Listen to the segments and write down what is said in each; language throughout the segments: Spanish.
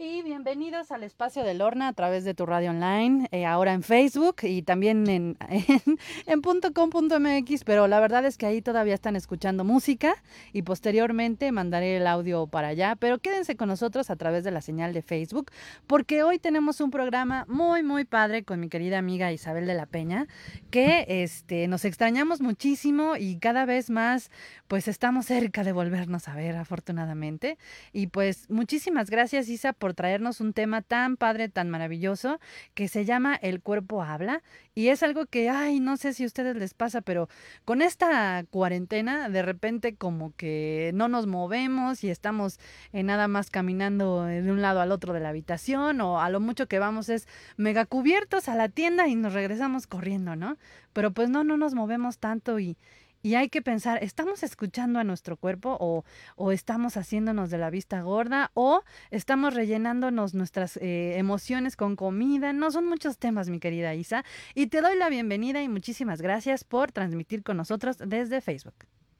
Y bienvenidos al espacio de Lorna a través de tu radio online, ahora en Facebook y también en .com.mx, pero la verdad es que ahí todavía están escuchando música y posteriormente mandaré el audio para allá, pero quédense con nosotros a través de la señal de Facebook, porque hoy tenemos un programa muy padre con mi querida amiga Isabel de la Peña, que nos extrañamos muchísimo y cada vez más pues estamos cerca de volvernos a ver, afortunadamente. Y pues muchísimas gracias, Isa, por traernos un tema tan padre, tan maravilloso, que se llama El cuerpo habla. Y es algo que, ay, no sé si a ustedes les pasa, pero con esta cuarentena, de repente como que no nos movemos y estamos nada más caminando de un lado al otro de la habitación, o a lo mucho que vamos es mega cubiertos a la tienda y nos regresamos corriendo, ¿no? Pero pues no nos movemos tanto y hay que pensar, ¿estamos escuchando a nuestro cuerpo o estamos haciéndonos de la vista gorda o estamos rellenándonos nuestras emociones con comida? No, son muchos temas, mi querida Isa, y te doy la bienvenida y muchísimas gracias por transmitir con nosotros desde Facebook.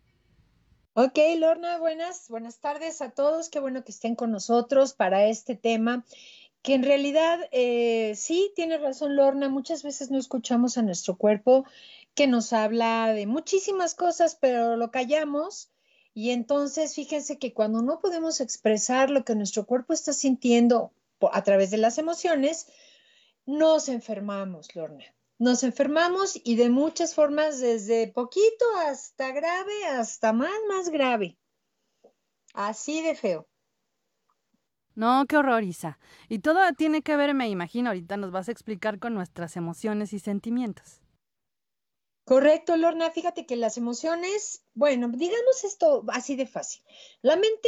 Ok, Lorna, buenas tardes a todos. Qué bueno que estén con nosotros para este tema, que en realidad sí, tiene razón Lorna, muchas veces no escuchamos a nuestro cuerpo que nos habla de muchísimas cosas, pero lo callamos. Y entonces fíjense que cuando no podemos expresar lo que nuestro cuerpo está sintiendo a través de las emociones, nos enfermamos, Lorna. Nos enfermamos y de muchas formas, desde poquito hasta grave, hasta más grave. Así de feo. No, qué horror, Isa. Y todo tiene que ver, me imagino, ahorita nos vas a explicar con nuestras emociones y sentimientos. Correcto, Lorna. Fíjate que las emociones, bueno, digamos esto así de fácil. La mente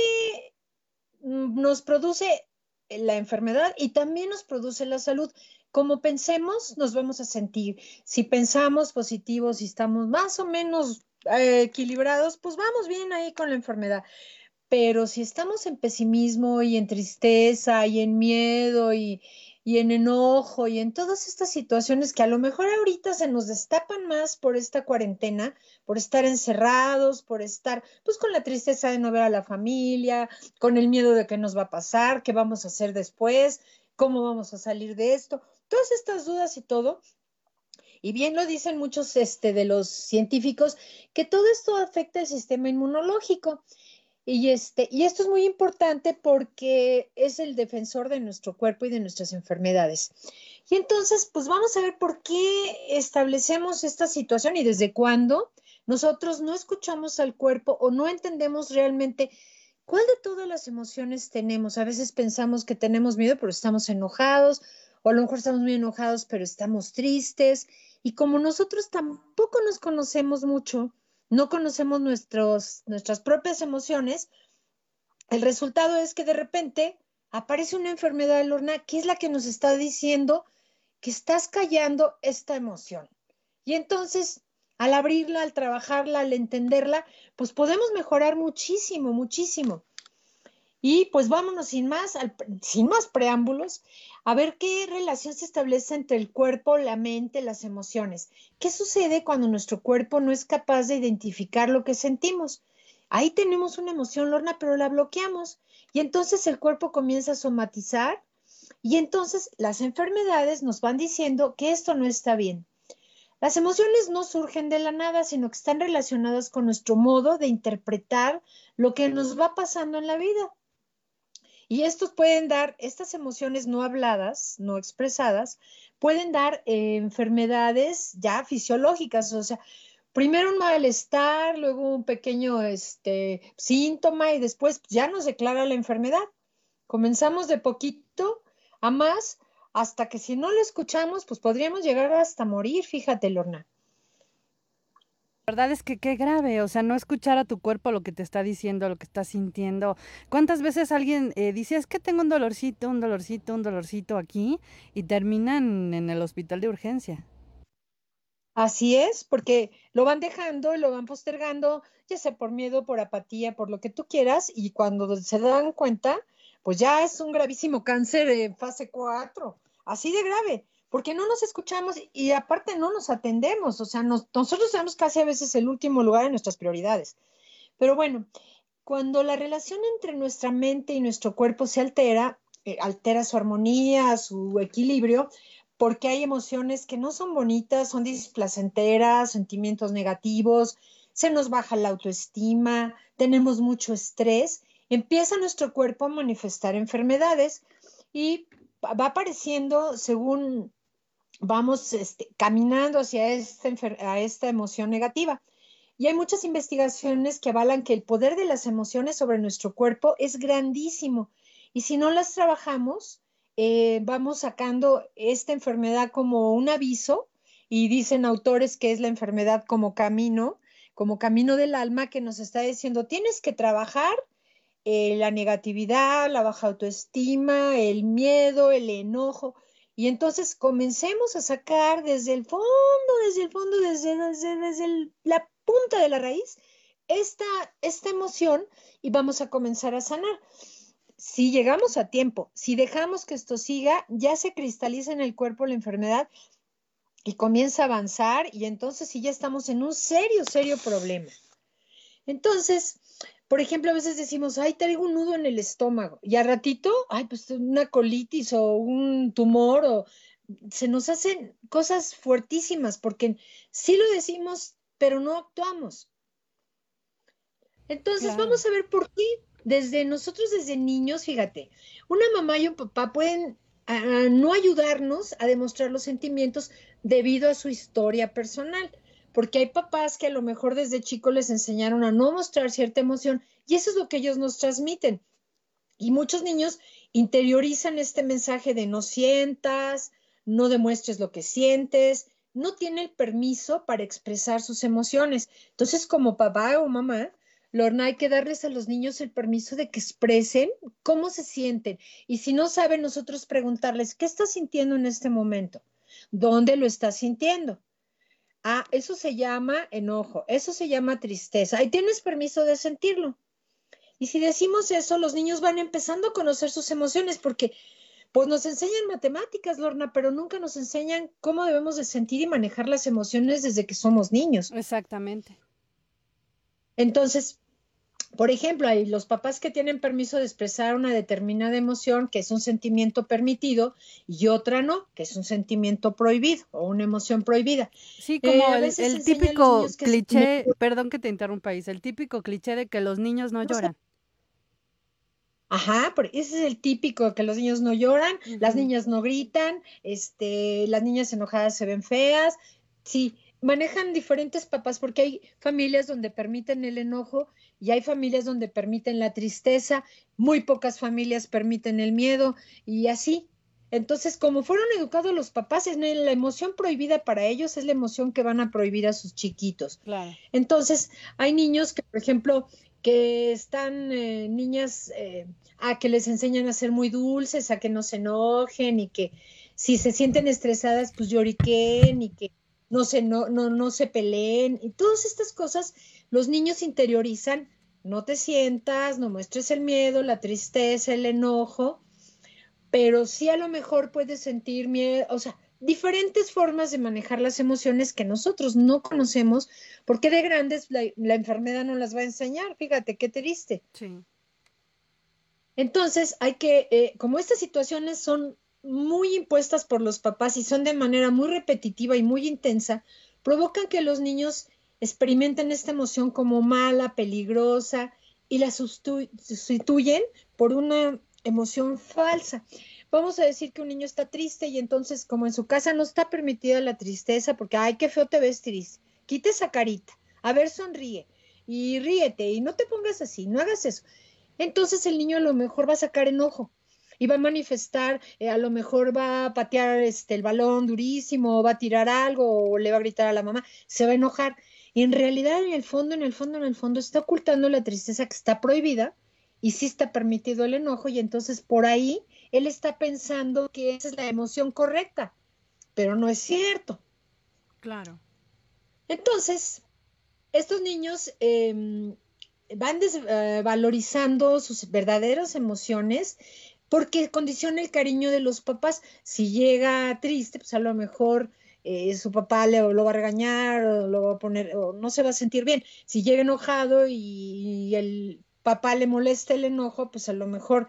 nos produce la enfermedad y también nos produce la salud. Como pensemos, nos vamos a sentir. Si pensamos positivo, si estamos más o menos equilibrados, pues vamos bien ahí con la enfermedad. Pero si estamos en pesimismo y en tristeza y en miedo y en enojo y en todas estas situaciones que a lo mejor ahorita se nos destapan más por esta cuarentena, por estar encerrados, por estar pues con la tristeza de no ver a la familia, con el miedo de qué nos va a pasar, qué vamos a hacer después, cómo vamos a salir de esto, todas estas dudas y todo. Y bien lo dicen muchos de los científicos, que todo esto afecta el sistema inmunológico. Y esto es muy importante porque es el defensor de nuestro cuerpo y de nuestras enfermedades. Y entonces, pues vamos a ver por qué establecemos esta situación y desde cuándo nosotros no escuchamos al cuerpo o no entendemos realmente cuál de todas las emociones tenemos. A veces pensamos que tenemos miedo, pero estamos enojados, o a lo mejor estamos muy enojados, pero estamos tristes. Y como nosotros tampoco nos conocemos mucho, no conocemos nuestras propias emociones, el resultado es que de repente aparece una enfermedad, Lorna, que es la que nos está diciendo que estás callando esta emoción. Y entonces, al abrirla, al trabajarla, al entenderla, pues podemos mejorar muchísimo, muchísimo. Y pues vámonos sin más preámbulos, a ver qué relación se establece entre el cuerpo, la mente, las emociones. ¿Qué sucede cuando nuestro cuerpo no es capaz de identificar lo que sentimos? Ahí tenemos una emoción, Lorna, pero la bloqueamos. Y entonces el cuerpo comienza a somatizar y entonces las enfermedades nos van diciendo que esto no está bien. Las emociones no surgen de la nada, sino que están relacionadas con nuestro modo de interpretar lo que nos va pasando en la vida. Y estos pueden dar, estas emociones no habladas, no expresadas, pueden dar enfermedades ya fisiológicas, o sea, primero un malestar, luego un pequeño síntoma y después ya nos declara la enfermedad. Comenzamos de poquito a más hasta que si no lo escuchamos, pues podríamos llegar hasta morir, fíjate, Lorna. La verdad es que qué grave, o sea, no escuchar a tu cuerpo lo que te está diciendo, lo que estás sintiendo. ¿Cuántas veces alguien dice, es que tengo un dolorcito aquí y terminan en el hospital de urgencia? Así es, porque lo van dejando y lo van postergando, ya sea por miedo, por apatía, por lo que tú quieras, y cuando se dan cuenta, pues ya es un gravísimo cáncer en fase 4, así de grave, porque no nos escuchamos y aparte no nos atendemos, o sea, nosotros somos casi a veces el último lugar en nuestras prioridades. Pero bueno, cuando la relación entre nuestra mente y nuestro cuerpo se altera, altera su armonía, su equilibrio, porque hay emociones que no son bonitas, son displacenteras, sentimientos negativos, se nos baja la autoestima, tenemos mucho estrés, empieza nuestro cuerpo a manifestar enfermedades y va apareciendo según vamos caminando hacia a esta emoción negativa. Y hay muchas investigaciones que avalan que el poder de las emociones sobre nuestro cuerpo es grandísimo. Y si no las trabajamos, vamos sacando esta enfermedad como un aviso, y dicen autores que es la enfermedad como camino del alma, que nos está diciendo, tienes que trabajar la negatividad, la baja autoestima, el miedo, el enojo. Y entonces comencemos a sacar desde la punta de la raíz esta, esta emoción, y vamos a comenzar a sanar. Si llegamos a tiempo, si dejamos que esto siga, ya se cristaliza en el cuerpo la enfermedad y comienza a avanzar, y entonces sí ya estamos en un serio problema. Entonces, por ejemplo, a veces decimos, ay, traigo un nudo en el estómago, y al ratito, ay, pues una colitis o un tumor, o se nos hacen cosas fuertísimas, porque sí lo decimos, pero no actuamos. Entonces, Claro. vamos a ver por qué. Desde nosotros, desde niños, fíjate, una mamá y un papá pueden no ayudarnos a demostrar los sentimientos debido a su historia personal, porque hay papás que a lo mejor desde chicos les enseñaron a no mostrar cierta emoción, y eso es lo que ellos nos transmiten. Y muchos niños interiorizan este mensaje de no sientas, no demuestres lo que sientes, no tiene el permiso para expresar sus emociones. Entonces, como papá o mamá, Lorna, hay que darles a los niños el permiso de que expresen cómo se sienten. Y si no saben, nosotros preguntarles, ¿qué estás sintiendo en este momento? ¿Dónde lo estás sintiendo? Ah, eso se llama enojo, eso se llama tristeza. Ahí tienes permiso de sentirlo. Y si decimos eso, los niños van empezando a conocer sus emociones, porque pues nos enseñan matemáticas, Lorna, pero nunca nos enseñan cómo debemos de sentir y manejar las emociones desde que somos niños. Exactamente. Entonces, por ejemplo, hay los papás que tienen permiso de expresar una determinada emoción, que es un sentimiento permitido, y otra no, que es un sentimiento prohibido o una emoción prohibida. Sí, como A el, veces se el enseña a los típico niños que se cliché, perdón que te interrumpa, Is, el típico cliché de que los niños no no se. lloran. Ajá, ese es el típico, que los niños no lloran, las Ujú. niñas no gritan, las niñas enojadas se ven feas. Sí, manejan diferentes papás, porque hay familias donde permiten el enojo y hay familias donde permiten la tristeza, muy pocas familias permiten el miedo, y así. Entonces, como fueron educados los papás, la emoción prohibida para ellos es la emoción que van a prohibir a sus chiquitos. Claro. Entonces, hay niños que, por ejemplo, que están niñas a que les enseñan a ser muy dulces, a que no se enojen, y que si se sienten estresadas, pues lloriquen, y que no se peleen, y todas estas cosas los niños interiorizan. No te sientas, no muestres el miedo, la tristeza, el enojo, pero sí a lo mejor puedes sentir miedo, o sea, diferentes formas de manejar las emociones que nosotros no conocemos, porque de grandes la enfermedad no las va a enseñar. Fíjate qué triste. Sí. Entonces, como estas situaciones son muy impuestas por los papás y son de manera muy repetitiva y muy intensa, provocan que los niños experimenten esta emoción como mala, peligrosa, y la sustituyen por una emoción falsa. Vamos a decir que un niño está triste, y entonces, como en su casa no está permitida la tristeza, porque, ay, qué feo te ves triste, quita esa carita, a ver, sonríe y ríete y no te pongas así, no hagas eso. Entonces el niño a lo mejor va a sacar enojo y va a manifestar, a lo mejor va a patear el balón durísimo, o va a tirar algo, o le va a gritar a la mamá, se va a enojar. Y en realidad, en el fondo, está ocultando la tristeza que está prohibida, y sí está permitido el enojo, y entonces por ahí él está pensando que esa es la emoción correcta, pero no es cierto. Claro. Entonces, estos niños van desvalorizando sus verdaderas emociones, porque condiciona el cariño de los papás. Si llega triste, pues a lo mejor su papá lo va a regañar, o lo va a poner, o no se va a sentir bien. Si llega enojado y el papá le molesta el enojo, pues a lo mejor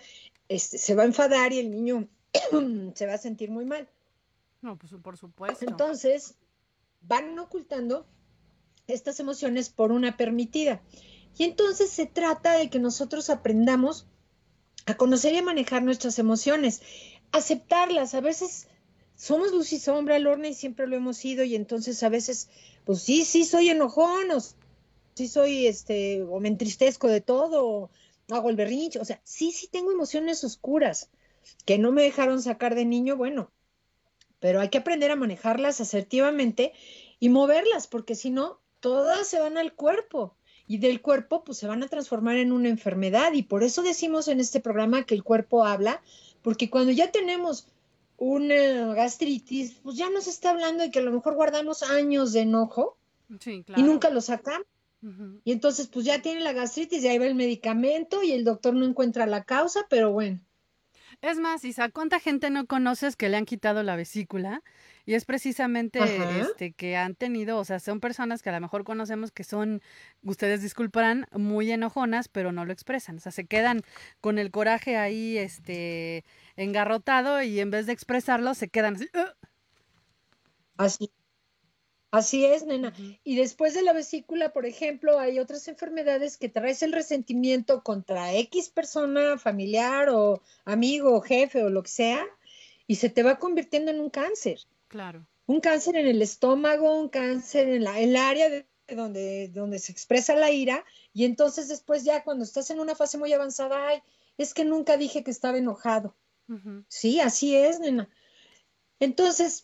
se va a enfadar y el niño se va a sentir muy mal. No, pues por supuesto. Entonces, van ocultando estas emociones por una permitida. Y entonces se trata de que nosotros aprendamos a conocer y a manejar nuestras emociones, aceptarlas. A veces somos luz y sombra, Lorna, y siempre lo hemos sido, y entonces a veces, pues sí, sí soy enojón, o sí soy, o me entristezco de todo, o hago el berrinche, o sea, sí, sí tengo emociones oscuras que no me dejaron sacar de niño, bueno, pero hay que aprender a manejarlas asertivamente y moverlas, porque si no, todas se van al cuerpo y del cuerpo pues se van a transformar en una enfermedad y por eso decimos en este programa que el cuerpo habla, porque cuando ya tenemos una gastritis, pues ya nos está hablando de que a lo mejor guardamos años de enojo Sí, y claro. nunca lo sacamos. Ujú. Y entonces pues ya tiene la gastritis y ahí va el medicamento y el doctor no encuentra la causa, pero bueno. Es más, Isa, ¿cuánta gente no conoces que le han quitado la vesícula? Y es precisamente Ajá. que han tenido, o sea, son personas que a lo mejor conocemos que son, ustedes disculparán, muy enojonas, pero no lo expresan. O sea, se quedan con el coraje ahí, engarrotado y en vez de expresarlo, se quedan así. "Ugh". Así Así es, nena. Ujú. Y después de la vesícula, por ejemplo, hay otras enfermedades que traes el resentimiento contra X persona, familiar o amigo o jefe o lo que sea, y se te va convirtiendo en un cáncer. Claro. Un cáncer en el estómago, un cáncer en el área donde se expresa la ira, y entonces después ya cuando estás en una fase muy avanzada, ay, es que nunca dije que estaba enojado. Ujú. Sí, así es, nena. Entonces,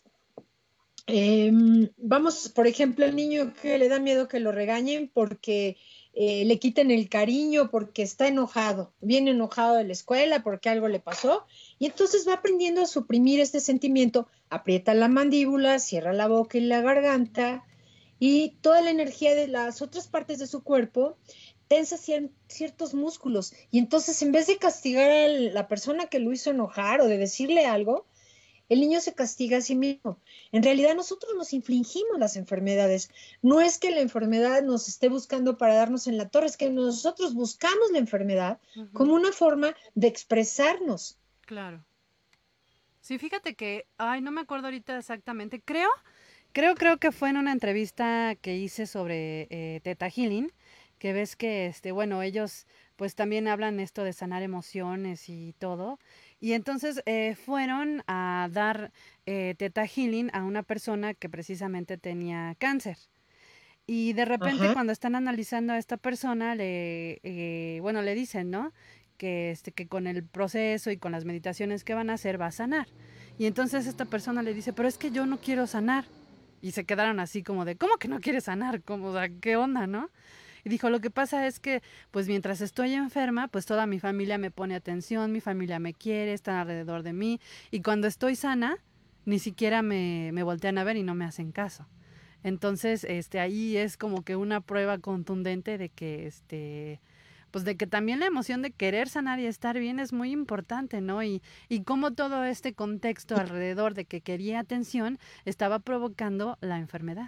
vamos, por ejemplo, el niño que le da miedo que lo regañen porque le quiten el cariño, porque está enojado, viene enojado de la escuela porque algo le pasó, y entonces va aprendiendo a suprimir este sentimiento, aprieta la mandíbula, cierra la boca y la garganta, y toda la energía de las otras partes de su cuerpo tensa ciertos músculos, y entonces en vez de castigar a la persona que lo hizo enojar o de decirle algo, el niño se castiga a sí mismo. En realidad nosotros nos infligimos las enfermedades. No es que la enfermedad nos esté buscando para darnos en la torre, es que nosotros buscamos la enfermedad como Ujú. una forma de expresarnos. Claro. Sí, fíjate que, ay, no me acuerdo ahorita exactamente. Creo que fue en una entrevista que hice sobre Teta Healing, que ves que, bueno, ellos pues también hablan esto de sanar emociones y todo. Y entonces fueron a dar Teta Healing a una persona que precisamente tenía cáncer. Y de repente Ajá, cuando están analizando a esta persona, bueno, le dicen, ¿no? Que con el proceso y con las meditaciones que van a hacer va a sanar. Y entonces esta persona le dice, pero es que yo no quiero sanar. Y se quedaron así como de, ¿cómo que no quieres sanar? Como, o sea, ¿qué onda, no? Y dijo, lo que pasa es que, pues mientras estoy enferma, pues toda mi familia me pone atención, mi familia me quiere, están alrededor de mí. Y cuando estoy sana, ni siquiera me voltean a ver y no me hacen caso. Entonces, ahí es como que una prueba contundente de que, pues de que también la emoción de querer sanar y estar bien es muy importante, ¿no? Y cómo todo este contexto alrededor de que quería atención estaba provocando la enfermedad.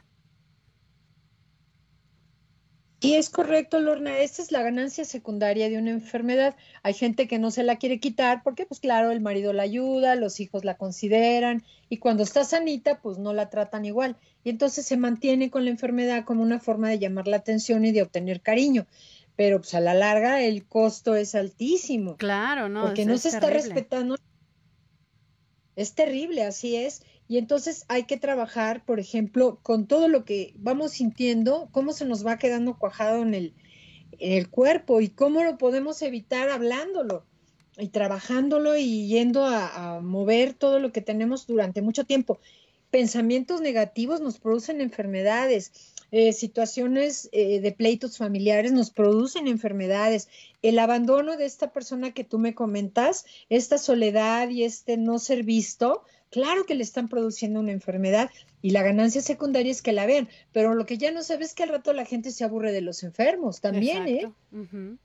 y es correcto, Lorna. Esta es la ganancia secundaria de una enfermedad. Hay gente que no se la quiere quitar porque, pues claro, el marido la ayuda, los hijos la consideran y cuando está sanita, pues no la tratan igual. Y entonces se mantiene con la enfermedad como una forma de llamar la atención y de obtener cariño. Pero pues a la larga el costo es altísimo Claro, no, porque no es se está terrible. respetando. Es terrible, así es. Y entonces hay que trabajar, por ejemplo, con todo lo que vamos sintiendo, cómo se nos va quedando cuajado en el cuerpo y cómo lo podemos evitar hablándolo y trabajándolo y yendo a mover todo lo que tenemos durante mucho tiempo. Pensamientos negativos nos producen enfermedades, situaciones de pleitos familiares nos producen enfermedades. El abandono de esta persona que tú me comentas, esta soledad y este no ser visto, claro que le están produciendo una enfermedad y la ganancia secundaria es que la vean, pero lo que ya no sabes es que al rato la gente se aburre de los enfermos también, ¿eh? Exacto. Ujú.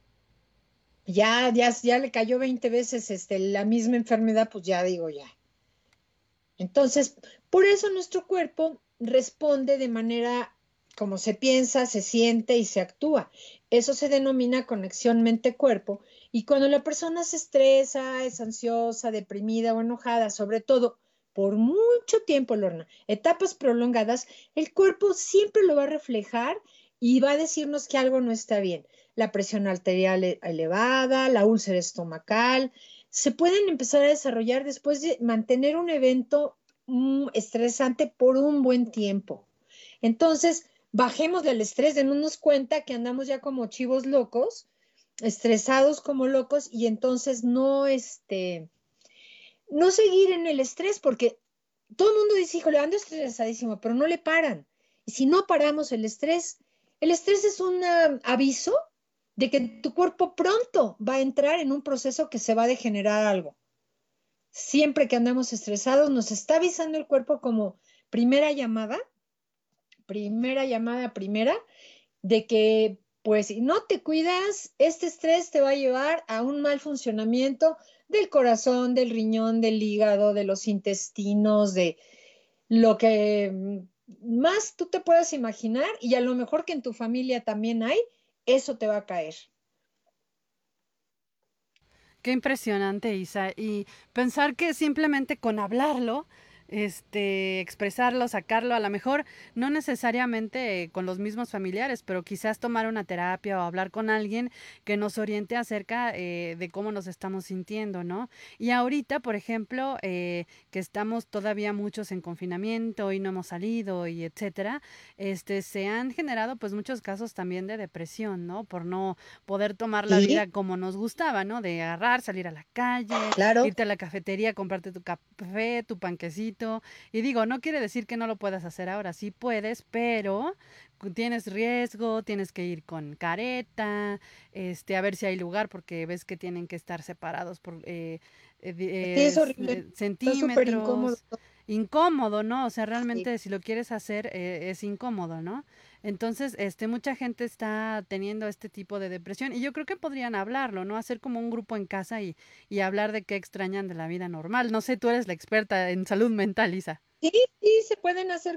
Ya le cayó 20 veces la misma enfermedad, pues ya digo ya. Entonces, por eso nuestro cuerpo responde de manera como se piensa, se siente y se actúa. Eso se denomina conexión mente-cuerpo. Y cuando la persona se estresa, es ansiosa, deprimida o enojada, sobre todo por mucho tiempo, Lorna, etapas prolongadas, el cuerpo siempre lo va a reflejar y va a decirnos que algo no está bien. La presión arterial elevada, la úlcera estomacal, se pueden empezar a desarrollar después de mantener un evento estresante por un buen tiempo. Entonces, bajemos del estrés, démonos cuenta que andamos ya como chivos locos, estresados como locos, y entonces no seguir en el estrés, porque todo el mundo dice, híjole, ando estresadísimo, pero no le paran. Y si no paramos el estrés es un aviso de que tu cuerpo pronto va a entrar en un proceso que se va a degenerar algo. Siempre que andamos estresados, nos está avisando el cuerpo como primera llamada, primera, de que pues si no te cuidas, este estrés te va a llevar a un mal funcionamiento del corazón, del riñón, del hígado, de los intestinos, de lo que más tú te puedas imaginar y a lo mejor que en tu familia también hay, eso te va a caer. Qué impresionante, Isa. Y pensar que simplemente con hablarlo, expresarlo, sacarlo, a lo mejor no necesariamente con los mismos familiares, pero quizás tomar una terapia o hablar con alguien que nos oriente acerca de cómo nos estamos sintiendo, ¿no? Y ahorita, por ejemplo, que estamos todavía muchos en confinamiento y no hemos salido y etcétera, se han generado pues muchos casos también de depresión, ¿no? Por no poder tomar la Sí, vida como nos gustaba, ¿no? De agarrar, salir a la calle, claro. irte a la cafetería, comprarte tu café, tu panquecito. Y digo, no quiere decir que no lo puedas hacer ahora, sí puedes, pero tienes riesgo, tienes que ir con careta, a ver si hay lugar, porque ves que tienen que estar separados por Sí, es horrible. Está súper incómodo. centímetros. Incómodo, ¿no? O sea, Sí. realmente si lo quieres hacer es incómodo, ¿no? Entonces, mucha gente está teniendo este tipo de depresión y yo creo que podrían hablarlo, ¿no? Hacer como un grupo en casa y hablar de qué extrañan de la vida normal. No sé, tú eres la experta en salud mental, Isa. Sí, sí, se pueden hacer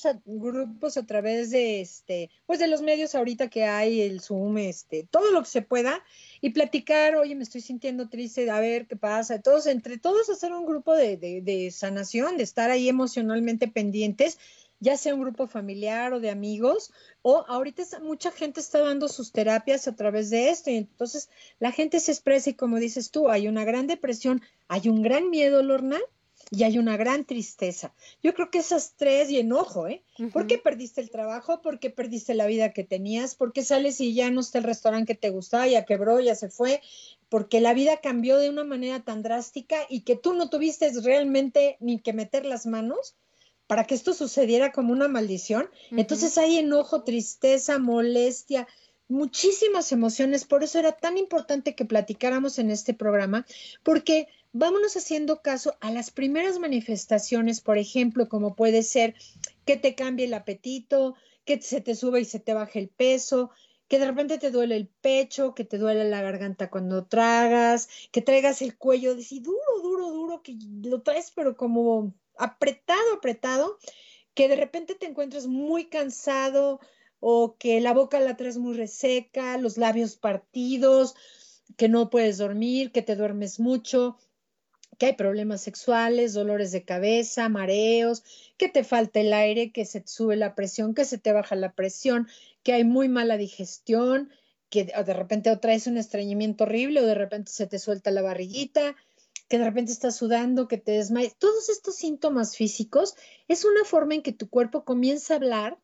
grupos a través de pues de los medios ahorita que hay, el Zoom, todo lo que se pueda, y platicar, oye, me estoy sintiendo triste, a ver qué pasa. Todos, entre todos hacer un grupo de sanación, de estar ahí emocionalmente pendientes, ya sea un grupo familiar o de amigos, o ahorita mucha gente está dando sus terapias a través de esto, y entonces la gente se expresa y como dices tú, hay una gran depresión, hay un gran miedo, Lorna, y hay una gran tristeza. Yo creo que esas tres y enojo, ¿eh? ¿Por qué Ujú. perdiste el trabajo? ¿Por qué perdiste la vida que tenías? ¿Por qué sales y ya no está el restaurante que te gustaba? Ya quebró, ya se fue. Porque la vida cambió de una manera tan drástica y que tú no tuviste realmente ni que meter las manos para que esto sucediera como una maldición. Ujú. Entonces hay enojo, tristeza, molestia, muchísimas emociones. Por eso era tan importante que platicáramos en este programa, porque vámonos haciendo caso a las primeras manifestaciones, por ejemplo, como puede ser que te cambie el apetito, que se te sube y se te baje el peso, que de repente te duele el pecho, que te duele la garganta cuando tragas, que traigas el cuello así duro, duro, duro, que lo traes pero como apretado, apretado, que de repente te encuentres muy cansado o que la boca la traes muy reseca, los labios partidos, que no puedes dormir, que te duermes mucho, que hay problemas sexuales, dolores de cabeza, mareos, que te falta el aire, que se te sube la presión, que se te baja la presión, que hay muy mala digestión, que de repente o traes un estreñimiento horrible o de repente se te suelta la barriguita, que de repente estás sudando, que te desmayas. Todos estos síntomas físicos es una forma en que tu cuerpo comienza a hablar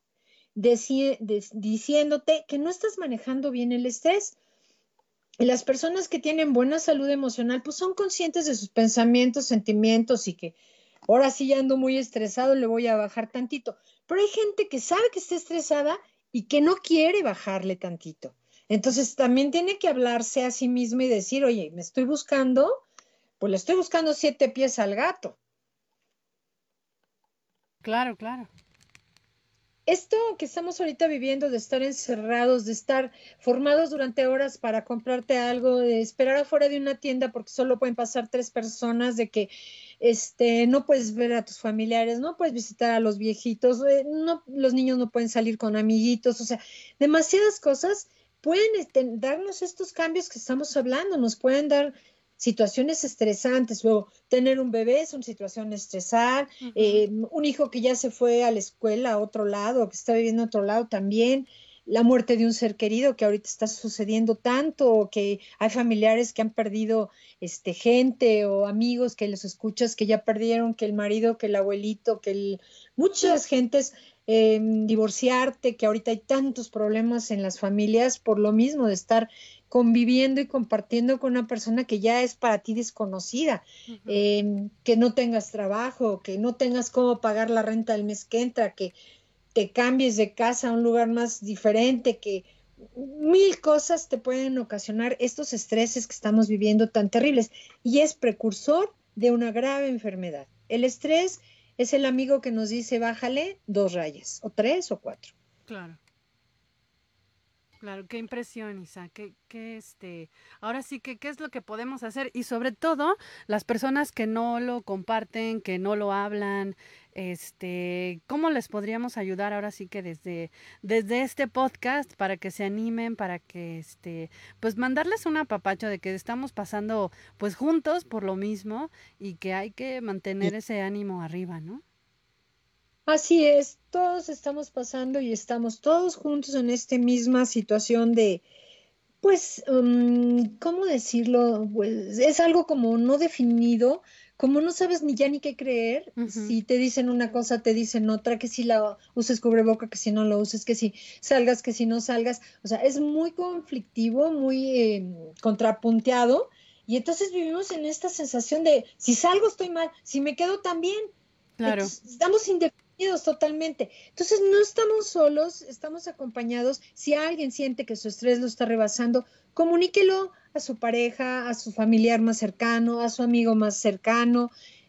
diciéndote que no estás manejando bien el estrés. Y las personas que tienen buena salud emocional, pues son conscientes de sus pensamientos, sentimientos y que ahora sí ya ando muy estresado, le voy a bajar tantito. Pero hay gente que sabe que está estresada y que no quiere bajarle tantito. Entonces también tiene que hablarse a sí mismo y decir, oye, me estoy buscando, pues le estoy buscando 7 pies al gato. Claro, claro. esto que estamos ahorita viviendo de estar encerrados, de estar formados durante horas para comprarte algo, de esperar afuera de una tienda porque solo pueden pasar 3 personas, de que no puedes ver a tus familiares, no puedes visitar a los viejitos, no, los niños no pueden salir con amiguitos, o sea, demasiadas cosas pueden darnos estos cambios que estamos hablando, nos pueden dar situaciones estresantes. Luego, tener un bebé es una situación estresante, Ujú. un hijo que ya se fue a la escuela a otro lado, que está viviendo a otro lado también, la muerte de un ser querido que ahorita está sucediendo tanto, que hay familiares que han perdido gente o amigos que los escuchas que ya perdieron, que el marido, que el abuelito, muchas gentes, divorciarte, que ahorita hay tantos problemas en las familias por lo mismo de estar conviviendo y compartiendo con una persona que ya es para ti desconocida, Ujú. que no tengas trabajo, que no tengas cómo pagar la renta del mes que entra, que te cambies de casa a un lugar más diferente, que mil cosas te pueden ocasionar estos estreses que estamos viviendo tan terribles y es precursor de una grave enfermedad. El estrés es el amigo que nos dice bájale 2 rayas o 3 o 4. Claro. Claro, qué impresión, Isa, ahora sí que qué es lo que podemos hacer y sobre todo las personas que no lo comparten, que no lo hablan, ¿cómo les podríamos ayudar ahora sí que desde este podcast para que se animen, para que pues mandarles un apapacho de que estamos pasando pues juntos por lo mismo y que hay que mantener ese ánimo arriba, ¿no? Así es, todos estamos pasando y estamos todos juntos en esta misma situación de, pues, ¿cómo decirlo? Pues es algo como no definido, como no sabes ni ya ni qué creer. Ujú. Si te dicen una cosa, te dicen otra, que si la uses cubreboca, que si no lo uses, que si salgas, que si no salgas. O sea, es muy conflictivo, muy contrapunteado. Y entonces vivimos en esta sensación de, si salgo estoy mal, si me quedo también. Claro. Entonces, estamos indefinidos totalmente. Entonces, no estamos solos, estamos acompañados. Si alguien siente que su estrés lo está rebasando, comuníquelo a su pareja, a su familiar más cercano, a su amigo más cercano.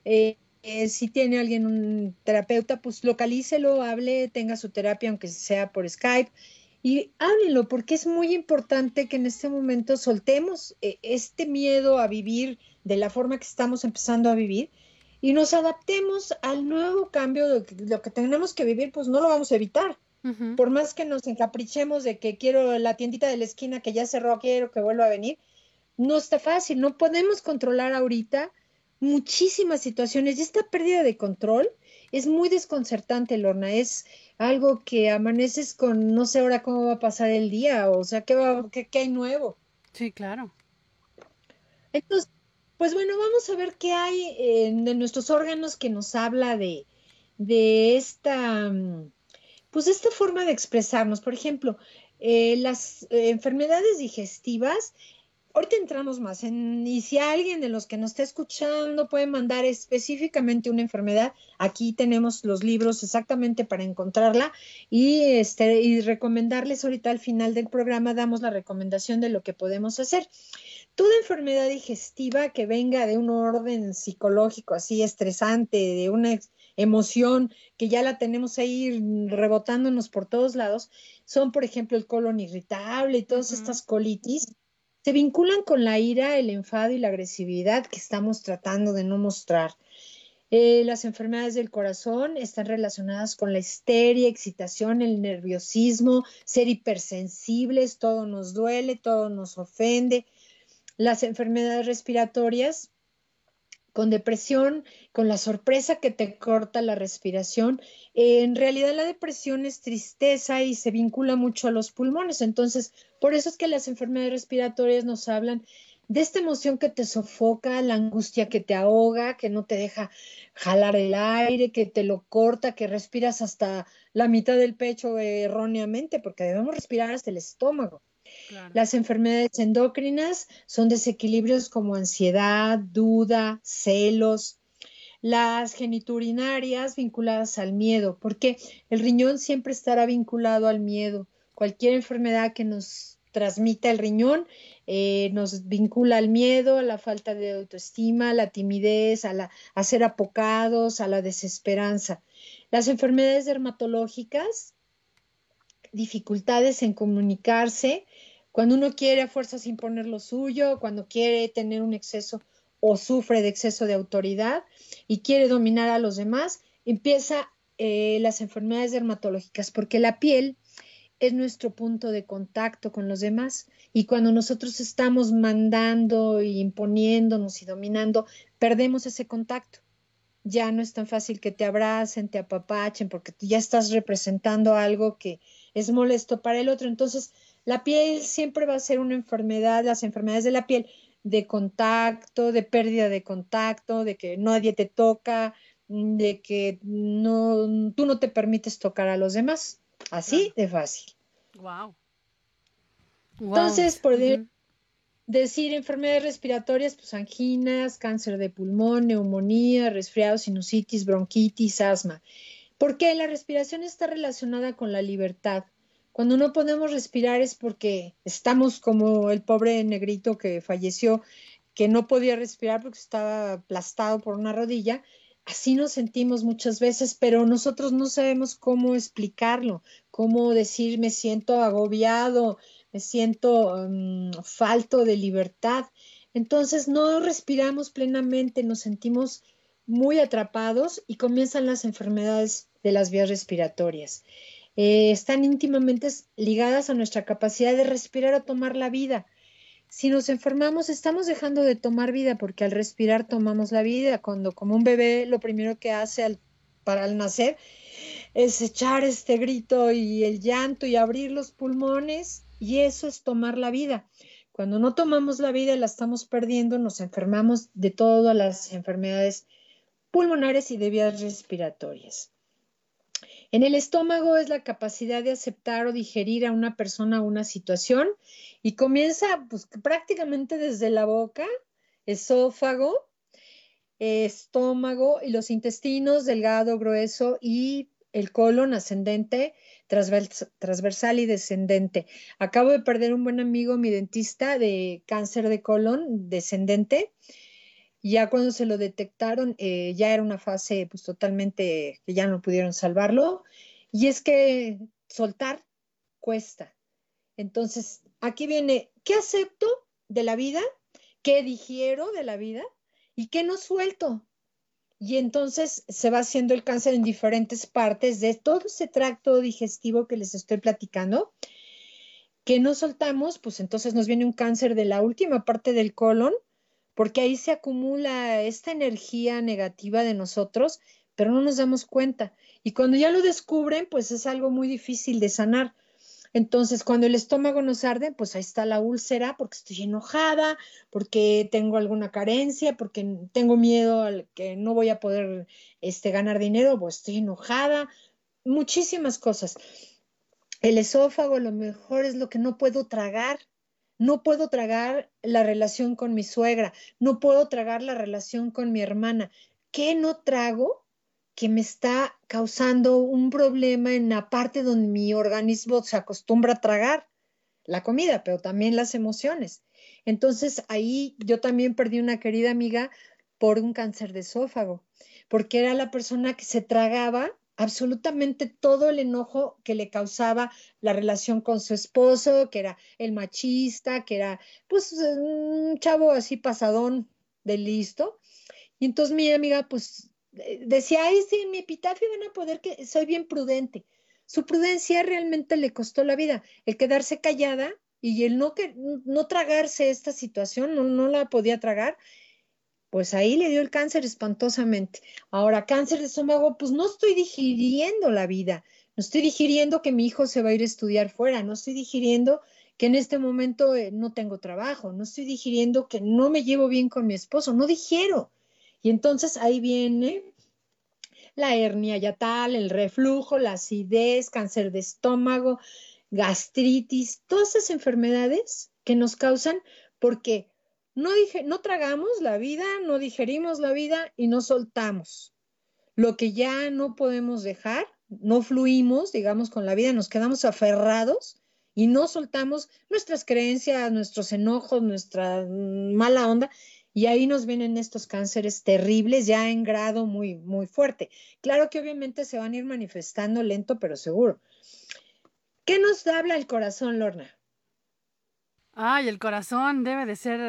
Si tiene alguien, un terapeuta, pues localícelo, hable, tenga su terapia, aunque sea por Skype. Y háblenlo, porque es muy importante que en este momento soltemos este miedo a vivir de la forma que estamos empezando a vivir y nos adaptemos al nuevo cambio de lo que tenemos que vivir, pues no lo vamos a evitar. Ujú. Por más que nos encaprichemos de que quiero la tiendita de la esquina que ya cerró, quiero que vuelva a venir, no está fácil, no podemos controlar ahorita muchísimas situaciones y esta pérdida de control es muy desconcertante, Lorna, es algo que amaneces con no sé ahora cómo va a pasar el día, o sea, qué hay nuevo. Sí, claro. Entonces, pues bueno, vamos a ver qué hay de nuestros órganos que nos habla de esta, pues esta forma de expresarnos. Por ejemplo, las enfermedades digestivas. Ahorita entramos más y si alguien de los que nos está escuchando puede mandar específicamente una enfermedad, aquí tenemos los libros exactamente para encontrarla y recomendarles ahorita al final del programa damos la recomendación de lo que podemos hacer. Toda enfermedad digestiva que venga de un orden psicológico así estresante, de una emoción que ya la tenemos ahí rebotándonos por todos lados, son por ejemplo el colon irritable y todas Ujú. estas colitis se vinculan con la ira, el enfado y la agresividad que estamos tratando de no mostrar. Las enfermedades del corazón están relacionadas con la histeria, excitación, el nerviosismo, ser hipersensibles, todo nos duele, todo nos ofende. Las enfermedades respiratorias con depresión, con la sorpresa que te corta la respiración. En realidad la depresión es tristeza y se vincula mucho a los pulmones. Entonces, por eso es que las enfermedades respiratorias nos hablan de esta emoción que te sofoca, la angustia que te ahoga, que no te deja jalar el aire, que te lo corta, que respiras hasta la mitad del pecho erróneamente, porque debemos respirar hasta el estómago. Claro. Las enfermedades endocrinas son desequilibrios como ansiedad, duda, celos. Las geniturinarias vinculadas al miedo, porque el riñón siempre estará vinculado al miedo. Cualquier enfermedad que nos transmita el riñón nos vincula al miedo, a la falta de autoestima, a la timidez, a ser apocados, a la desesperanza. Las enfermedades dermatológicas dificultades en comunicarse, cuando uno quiere a fuerzas imponer lo suyo, cuando quiere tener un exceso o sufre de exceso de autoridad y quiere dominar a los demás, empieza las enfermedades dermatológicas, porque la piel es nuestro punto de contacto con los demás. Y cuando nosotros estamos mandando y imponiéndonos y dominando, perdemos ese contacto. Ya no es tan fácil que te abracen, te apapachen, porque tú ya estás representando algo que es molesto para el otro. Entonces, la piel siempre va a ser una enfermedad, las enfermedades de la piel, de contacto, de pérdida de contacto, de que nadie te toca, de que no, tú no te permites tocar a los demás. Así Claro. de fácil. Wow. Wow. Entonces, por decir enfermedades respiratorias, pues anginas, cáncer de pulmón, neumonía, resfriado, sinusitis, bronquitis, asma. ¿Por qué? La respiración está relacionada con la libertad. Cuando no podemos respirar es porque estamos como el pobre negrito que falleció, que no podía respirar porque estaba aplastado por una rodilla. Así nos sentimos muchas veces, pero nosotros no sabemos cómo explicarlo, cómo decir me siento agobiado, me siento falto de libertad. Entonces no respiramos plenamente, nos sentimos muy atrapados y comienzan las enfermedades de las vías respiratorias. Están íntimamente ligadas a nuestra capacidad de respirar o tomar la vida. Si nos enfermamos, estamos dejando de tomar vida porque al respirar tomamos la vida. Cuando como un bebé lo primero que hace para al nacer es echar este grito y el llanto y abrir los pulmones y eso es tomar la vida. Cuando no tomamos la vida y la estamos perdiendo, nos enfermamos de todas las enfermedades pulmonares y de vías respiratorias. En el estómago es la capacidad de aceptar o digerir a una persona o una situación y comienza pues, prácticamente desde la boca, esófago, estómago y los intestinos, delgado, grueso y el colon ascendente, transversal y descendente. Acabo de perder un buen amigo, mi dentista, de cáncer de colon descendente. Ya cuando se lo detectaron, ya era una fase pues totalmente que ya no pudieron salvarlo. Y es que soltar cuesta. Entonces, aquí viene, ¿qué acepto de la vida? ¿Qué digiero de la vida? ¿Y qué no suelto? Y entonces se va haciendo el cáncer en diferentes partes de todo ese tracto digestivo que les estoy platicando, que no soltamos, pues entonces nos viene un cáncer de la última parte del colon, porque ahí se acumula esta energía negativa de nosotros, pero no nos damos cuenta. Y cuando ya lo descubren, pues es algo muy difícil de sanar. Entonces, cuando el estómago nos arde, pues ahí está la úlcera, porque estoy enojada, porque tengo alguna carencia, porque tengo miedo al que no voy a poder ganar dinero, pues estoy enojada, muchísimas cosas. El esófago a lo mejor es lo que no puedo tragar. No puedo tragar la relación con mi suegra, no puedo tragar la relación con mi hermana. ¿Qué no trago que me está causando un problema en la parte donde mi organismo se acostumbra a tragar? La comida, pero también las emociones. Entonces ahí yo también perdí una querida amiga por un cáncer de esófago, porque era la persona que se tragaba absolutamente todo el enojo que le causaba la relación con su esposo, que era el machista, que era pues un chavo así pasadón de listo. Y entonces mi amiga pues decía, ay, sí, en mi epitafio van a poder que soy bien prudente. Su prudencia realmente le costó la vida, el quedarse callada y el no tragarse esta situación, no la podía tragar, pues ahí le dio el cáncer espantosamente. Ahora, cáncer de estómago, pues no estoy digiriendo la vida, no estoy digiriendo que mi hijo se va a ir a estudiar fuera, no estoy digiriendo que en este momento no tengo trabajo, no estoy digiriendo que no me llevo bien con mi esposo, no digiero. Y entonces ahí viene la hernia yatal, el reflujo, la acidez, cáncer de estómago, gastritis, todas esas enfermedades que nos causan porque no tragamos la vida, no digerimos la vida y no soltamos. Lo que ya no podemos dejar, no fluimos, digamos, con la vida, nos quedamos aferrados y no soltamos nuestras creencias, nuestros enojos, nuestra mala onda, y ahí nos vienen estos cánceres terribles ya en grado muy, muy fuerte. Claro que obviamente se van a ir manifestando lento pero seguro. ¿Qué nos habla el corazón, Lorna? Ay, el corazón debe de ser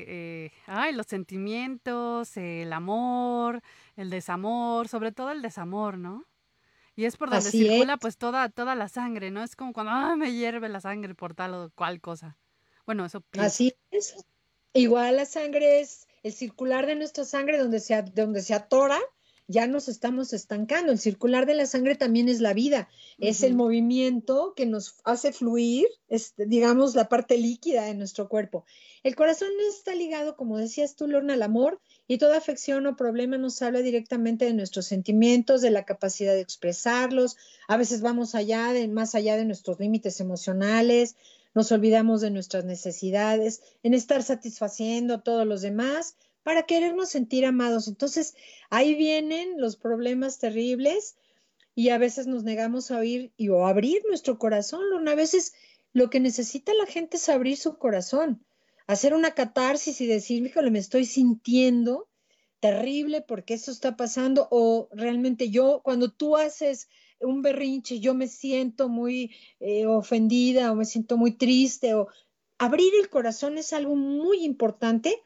ay, los sentimientos, el amor, el desamor, sobre todo el desamor, ¿no? Y es por donde Así es, circula pues toda la sangre, ¿no? Es como cuando, me hierve la sangre por tal o cual cosa. Bueno, eso pienso. así es. Igual la sangre es el circular de nuestra sangre donde se atora, ya nos estamos estancando. El circular de la sangre también es la vida, es el Ujú. movimiento que nos hace fluir, digamos, la parte líquida de nuestro cuerpo. El corazón está ligado, como decías tú, Lorna, al amor y toda afección o problema nos habla directamente de nuestros sentimientos, de la capacidad de expresarlos. A veces vamos más allá de nuestros límites emocionales, nos olvidamos de nuestras necesidades, en estar satisfaciendo a todos los demás para querernos sentir amados. Entonces, ahí vienen los problemas terribles y a veces nos negamos a oír o abrir nuestro corazón. Lorna. A veces lo que necesita la gente es abrir su corazón, hacer una catarsis y decir, híjole, me estoy sintiendo terrible porque eso está pasando, o realmente yo, cuando tú haces un berrinche, yo me siento muy ofendida o me siento muy triste, o abrir el corazón es algo muy importante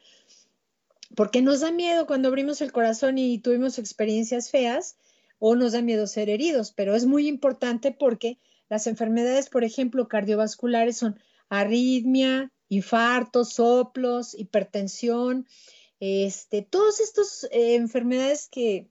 porque nos da miedo cuando abrimos el corazón y tuvimos experiencias feas o nos da miedo ser heridos, pero es muy importante porque las enfermedades, por ejemplo, cardiovasculares son arritmia, infartos, soplos, hipertensión, todos estos enfermedades que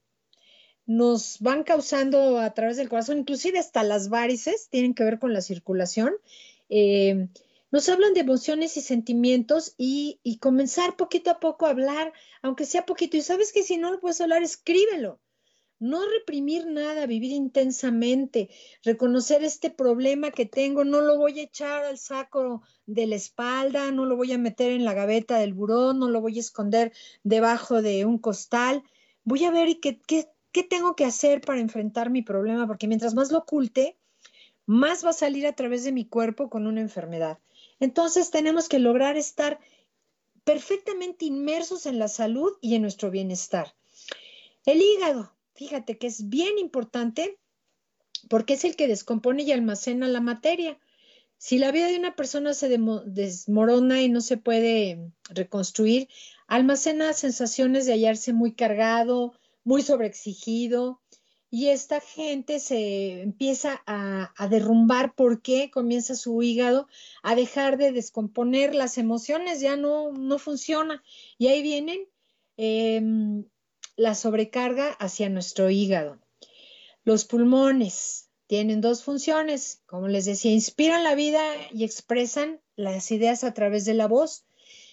nos van causando a través del corazón, inclusive hasta las varices, tienen que ver con la circulación. Eh, Nos hablan de emociones y sentimientos y comenzar poquito a poco a hablar, aunque sea poquito. Y sabes que si no lo puedes hablar, escríbelo. No reprimir nada, vivir intensamente, reconocer este problema que tengo, no lo voy a echar al saco de la espalda, no lo voy a meter en la gaveta del buró, no lo voy a esconder debajo de un costal. Voy a ver qué tengo que hacer para enfrentar mi problema, porque mientras más lo oculte, más va a salir a través de mi cuerpo con una enfermedad. Entonces tenemos que lograr estar perfectamente inmersos en la salud y en nuestro bienestar. El hígado, fíjate que es bien importante porque es el que descompone y almacena la materia. Si la vida de una persona se desmorona y no se puede reconstruir, almacena sensaciones de hallarse muy cargado, muy sobreexigido, y esta gente se empieza a derrumbar porque comienza su hígado a dejar de descomponer las emociones, ya no funciona. Y ahí vienen eh, la sobrecarga hacia nuestro hígado. Los pulmones tienen dos funciones, como les decía, inspiran la vida y expresan las ideas a través de la voz.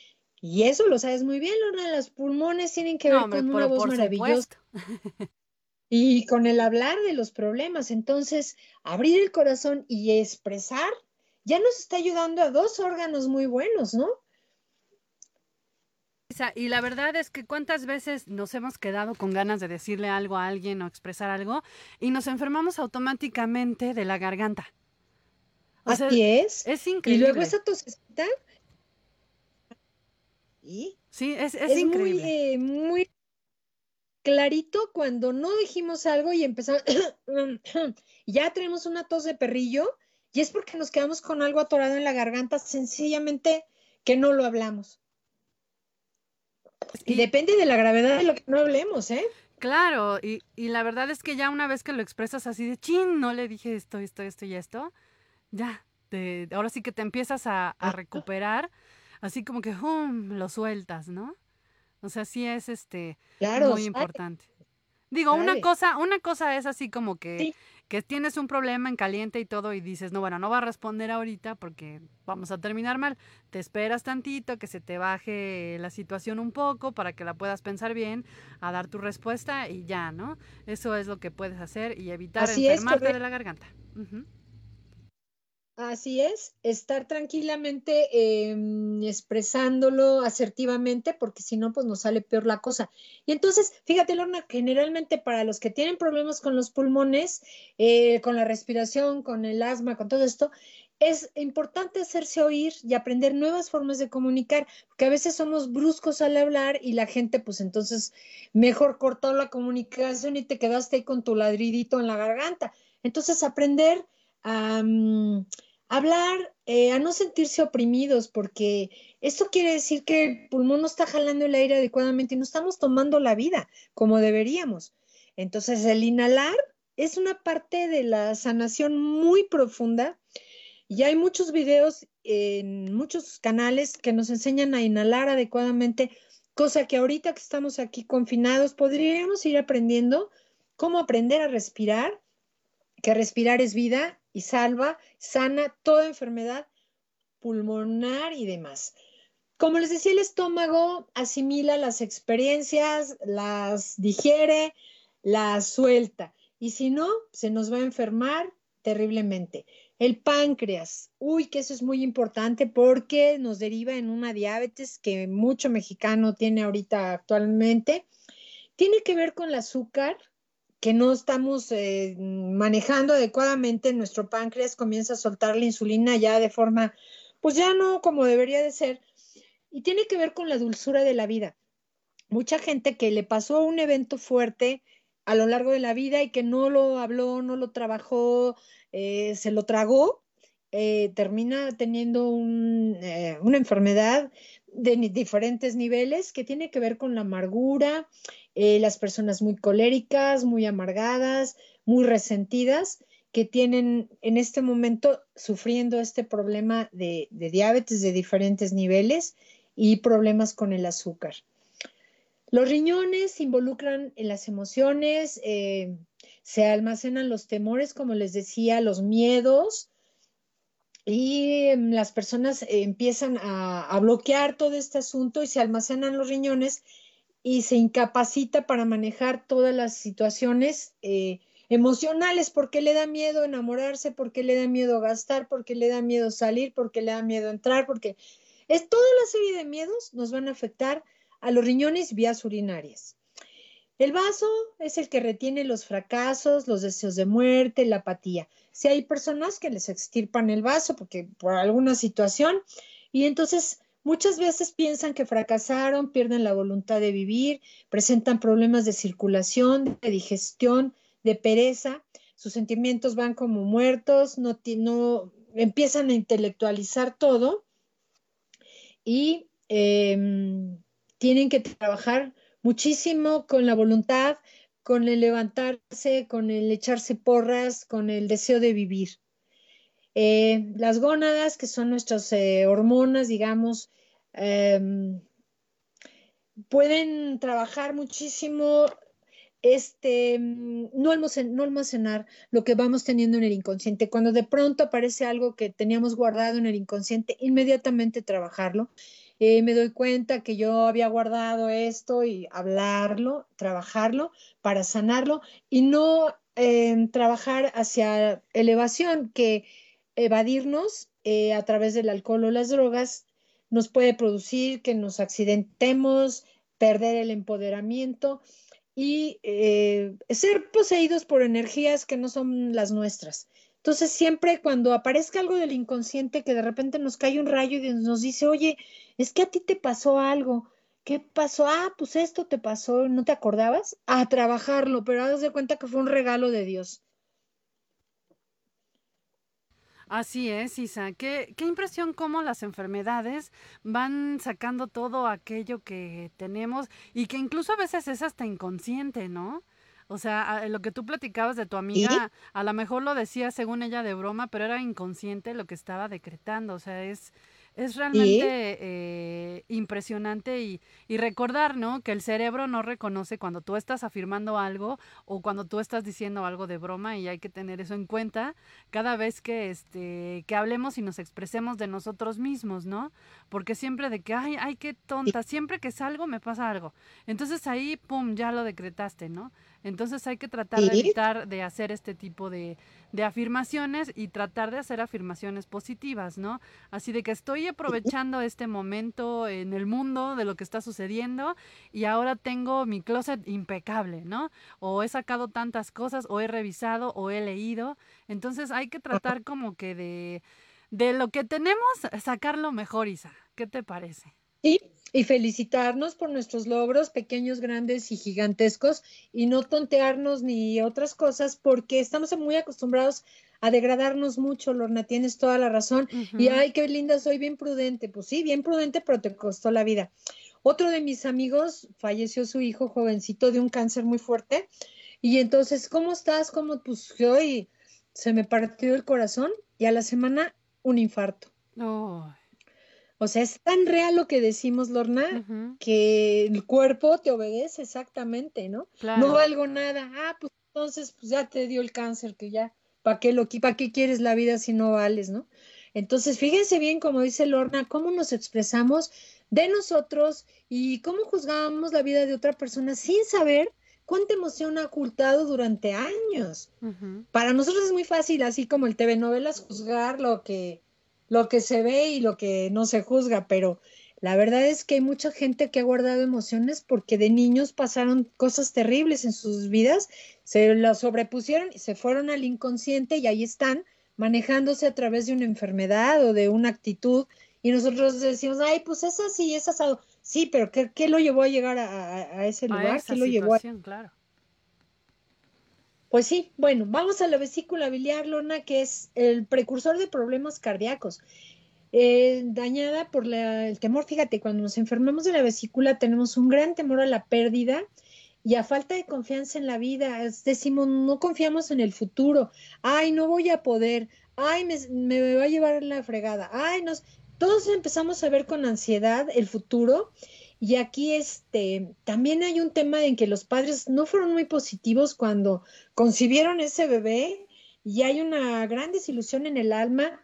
Y eso lo sabes muy bien, Lorna, los pulmones tienen que No, ver hombre, con una voz por maravillosa supuesto. y con el hablar de los problemas. Entonces, abrir el corazón y expresar ya nos está ayudando a dos órganos muy buenos, ¿no? Y la verdad es que cuántas veces nos hemos quedado con ganas de decirle algo a alguien o expresar algo y nos enfermamos automáticamente de la garganta. O sea, Así es. es Y luego increíble. esa tosecita, y Sí, es es muy, increíble. muy clarito cuando no dijimos algo y empezamos, ya tenemos una tos de perrillo y es porque nos quedamos con algo atorado en la garganta, sencillamente que no lo hablamos. Y Y depende de la gravedad de lo que no hablemos, ¿eh? claro, y la verdad es que ya una vez que lo expresas así de chin, no le dije esto y esto, ya, ahora sí que te empiezas a Ah, recuperar, así como que lo sueltas, ¿no? O sea, sí es claro, muy sale, importante. Digo, sale. una cosa es así como Sí, que tienes un problema en caliente y todo y dices, no, bueno, no va a responder ahorita porque vamos a terminar mal. Te esperas tantito que se te baje la situación un poco para que la puedas pensar bien, a dar tu respuesta y ya, ¿no? Eso es lo que puedes hacer y evitar así es, enfermarte de correcto. la garganta. Ujú. Así es, estar tranquilamente expresándolo asertivamente, porque si no, pues nos sale peor la cosa. Y entonces, fíjate, Lorna, generalmente para los que tienen problemas con los pulmones, con la respiración, con el asma, con todo esto, es importante hacerse oír y aprender nuevas formas de comunicar, porque a veces somos bruscos al hablar y la gente, pues entonces, mejor cortó la comunicación y te quedaste ahí con tu ladridito en la garganta. Entonces, aprender a hablar, a no sentirse oprimidos, porque esto quiere decir que el pulmón no está jalando el aire adecuadamente y no estamos tomando la vida como deberíamos. Entonces, el inhalar es una parte de la sanación muy profunda y hay muchos videos en muchos canales que nos enseñan a inhalar adecuadamente, cosa que ahorita que estamos aquí confinados podríamos ir aprendiendo cómo aprender a respirar, que respirar es vida y salva, sana toda enfermedad pulmonar y demás. Como les decía, el estómago asimila las experiencias, las digiere, las suelta. Y si no, se nos va a enfermar terriblemente. El páncreas, uy, que eso es muy importante porque nos deriva en una diabetes que mucho mexicano tiene ahorita actualmente. Tiene que ver con el azúcar que no estamos manejando adecuadamente. Nuestro páncreas comienza a soltar la insulina ya de forma, pues ya no como debería de ser. Y tiene que ver con la dulzura de la vida. Mucha gente que le pasó un evento fuerte a lo largo de la vida y que no lo habló, no lo trabajó, se lo tragó, termina teniendo una enfermedad de diferentes niveles que tiene que ver con la amargura, las personas muy coléricas, muy amargadas, muy resentidas, que tienen en este momento sufriendo este problema de diabetes de diferentes niveles y problemas con el azúcar. Los riñones se involucran en las emociones, se almacenan los temores, como les decía, los miedos, y las personas empiezan a bloquear todo este asunto y se almacenan los riñones y se incapacita para manejar todas las situaciones emocionales, porque le da miedo enamorarse, porque le da miedo gastar, porque le da miedo salir, porque le da miedo entrar, porque es toda la serie de miedos nos van a afectar a los riñones y vías urinarias. El vaso es el que retiene los fracasos, los deseos de muerte, la apatía. Si hay personas que les extirpan el vaso porque por alguna situación y entonces muchas veces piensan que fracasaron, pierden la voluntad de vivir, presentan problemas de circulación, de digestión, de pereza, sus sentimientos van como muertos, no empiezan a intelectualizar todo y tienen que trabajar muchísimo con la voluntad, con el levantarse, con el echarse porras, con el deseo de vivir. Las gónadas, que son nuestras hormonas, digamos, eh, pueden trabajar muchísimo no almacenar lo que vamos teniendo en el inconsciente. Cuando de pronto aparece algo que teníamos guardado en el inconsciente, inmediatamente trabajarlo. Me doy cuenta que yo había guardado esto y hablarlo, trabajarlo para sanarlo y no trabajar hacia elevación, que evadirnos a través del alcohol o las drogas nos puede producir que nos accidentemos, perder el empoderamiento y ser poseídos por energías que no son las nuestras. Entonces, siempre cuando aparezca algo del inconsciente que de repente nos cae un rayo y nos dice, oye, es que a ti te pasó algo. ¿Qué pasó? Ah, pues esto te pasó, ¿no te acordabas? A trabajarlo, pero haz de cuenta que fue un regalo de Dios. Así es, Isa. Qué impresión cómo las enfermedades van sacando todo aquello que tenemos y que incluso a veces es hasta inconsciente, ¿no? O sea, lo que tú platicabas de tu ¿Sí? amiga, a lo mejor lo decía según ella de broma, pero era inconsciente lo que estaba decretando. O sea, es realmente ¿Sí? impresionante y recordar, ¿no? Que el cerebro no reconoce cuando tú estás afirmando algo o cuando tú estás diciendo algo de broma y hay que tener eso en cuenta cada vez que hablemos y nos expresemos de nosotros mismos, ¿no? Porque siempre de que, ay, qué tonta, siempre que salgo me pasa algo. Entonces ahí, pum, ya lo decretaste, ¿no? Entonces hay que tratar de ¿Sí? evitar de hacer este tipo de afirmaciones y tratar de hacer afirmaciones positivas, ¿no? Así de que estoy aprovechando este momento en el mundo de lo que está sucediendo y ahora tengo mi closet impecable, ¿no? O he sacado tantas cosas, o he revisado, o he leído. Entonces hay que tratar como que de lo que tenemos, sacar lo mejor, Isa. ¿Qué te parece? Sí, y felicitarnos por nuestros logros, pequeños, grandes y gigantescos, y no tontearnos ni otras cosas, porque estamos muy acostumbrados a degradarnos mucho, Lorna, tienes toda la razón. Y Ujú. ay, qué linda, soy bien prudente. Pues sí, bien prudente, pero te costó la vida. Otro de mis amigos falleció su hijo jovencito de un cáncer muy fuerte. Y entonces, ¿cómo estás? ¿Cómo? Pues hoy se me partió el corazón y a la semana un infarto. Oh, O sea, es tan real lo que decimos, Lorna, ujú, que el cuerpo te obedece exactamente, ¿no? No claro. valgo nada. Ah, pues entonces pues ya te dio el cáncer, que ya, ¿para qué quieres la vida si no vales, ¿no? Entonces, fíjense bien, como dice Lorna, cómo nos expresamos de nosotros y cómo juzgamos la vida de otra persona sin saber cuánta emoción ha ocultado durante años. Ujú. Para nosotros es muy fácil, así como el TV novelas, juzgar lo que se ve y lo que no se juzga, pero la verdad es que hay mucha gente que ha guardado emociones porque de niños pasaron cosas terribles en sus vidas, se las sobrepusieron y se fueron al inconsciente y ahí están manejándose a través de una enfermedad o de una actitud. Y nosotros decimos, ay, pues es así, es asado. Sí, pero ¿qué lo llevó a llegar a ese A lugar? ¿Qué esa lo llevó a... situación, claro. Pues sí, bueno, vamos a la vesícula biliar, Lorna, que es el precursor de problemas cardíacos. Dañada por el temor, fíjate, cuando nos enfermamos de la vesícula tenemos un gran temor a la pérdida y a falta de confianza en la vida. Decimos, no confiamos en el futuro. Ay, no voy a poder. Ay, me va a llevar la fregada. Ay, nos... Todos empezamos a ver con ansiedad el futuro. Y aquí también hay un tema en que los padres no fueron muy positivos cuando concibieron ese bebé y hay una gran desilusión en el alma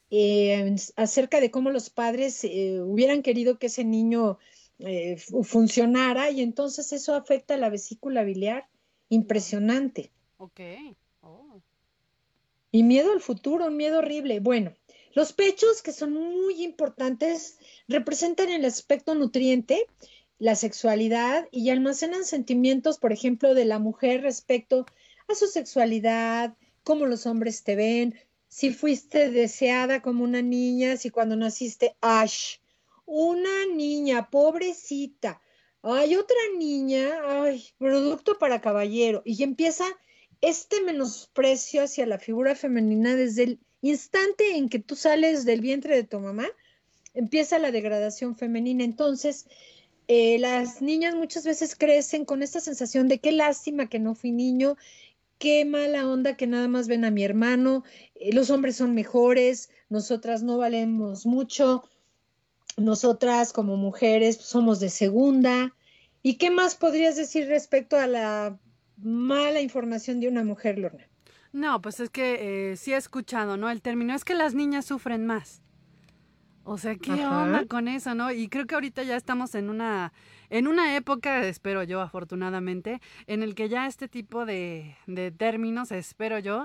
acerca de cómo los padres hubieran querido que ese niño funcionara y entonces eso afecta a la vesícula biliar. Wow. Impresionante. Ok. Oh. Y miedo al futuro, un miedo horrible. Bueno, los pechos, que son muy importantes, representan el aspecto nutriente, la sexualidad y almacenan sentimientos, por ejemplo, de la mujer respecto a su sexualidad, cómo los hombres te ven, si fuiste deseada como una niña, si cuando naciste, Ash, una niña, pobrecita, hay otra niña, ay, producto para caballero, y empieza este menosprecio hacia la figura femenina desde el instante en que tú sales del vientre de tu mamá, empieza la degradación femenina. Entonces, las niñas muchas veces crecen con esta sensación de qué lástima que no fui niño, qué mala onda que nada más ven a mi hermano, los hombres son mejores, nosotras no valemos mucho, nosotras como mujeres somos de segunda. ¿Y qué más podrías decir respecto a la mala información de una mujer, Lorna? No, pues es que sí he escuchado, ¿no? El término es que las niñas sufren más. O sea, ¿qué Ajá. onda con eso, no? Y creo que ahorita ya estamos en una época, espero yo, afortunadamente, en el que ya este tipo de términos, espero yo,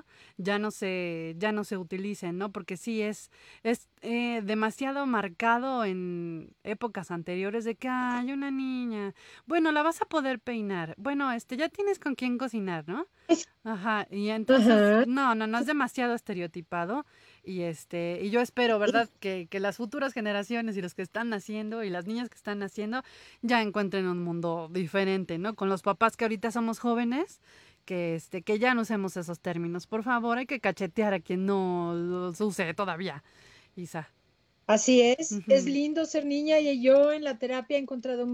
ya no se utilicen, ¿no? Porque sí es demasiado marcado en épocas anteriores de que hay una niña. Bueno, la vas a poder peinar. Bueno, ya tienes con quién cocinar, ¿no? Ajá, y entonces, Ajá. no es demasiado estereotipado y yo espero, ¿verdad? Que las futuras generaciones y los que están naciendo y las niñas que están naciendo ya encuentren un mundo diferente, ¿no? Con los papás que ahorita somos jóvenes, que ya no usemos esos términos. Por favor, hay que cachetear a quien no los use todavía, Isa. Así es Ujú. lindo ser niña y yo en la terapia he encontrado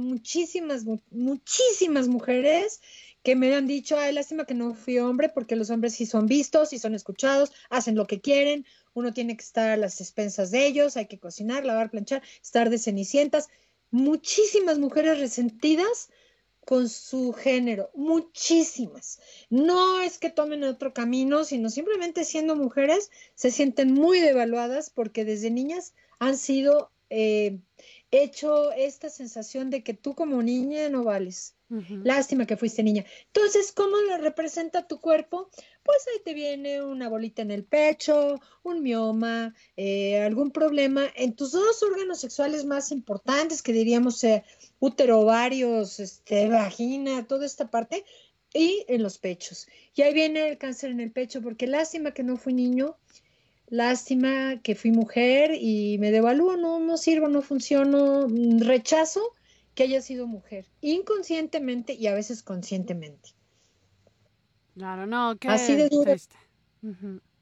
muchísimas mujeres que me han dicho, ay, lástima que no fui hombre porque los hombres sí son vistos, sí son escuchados, hacen lo que quieren, uno tiene que estar a las expensas de ellos, hay que cocinar, lavar, planchar, estar de cenicientas. Muchísimas mujeres resentidas con su género, muchísimas. No es que tomen otro camino, sino simplemente siendo mujeres se sienten muy devaluadas porque desde niñas han sido hecho esta sensación de que tú como niña no vales. Ujú. Lástima que fuiste niña. Entonces, ¿cómo lo representa tu cuerpo? Pues ahí te viene una bolita en el pecho, un mioma, algún problema en tus dos órganos sexuales más importantes, que diríamos útero, ovarios, vagina, toda esta parte, y en los pechos. Y ahí viene el cáncer en el pecho, porque lástima que no fui niño, lástima que fui mujer y me devalúo, no sirvo, no funciono, rechazo que haya sido mujer, inconscientemente y a veces conscientemente. Claro, no, Así qué de duro. triste. Ujú.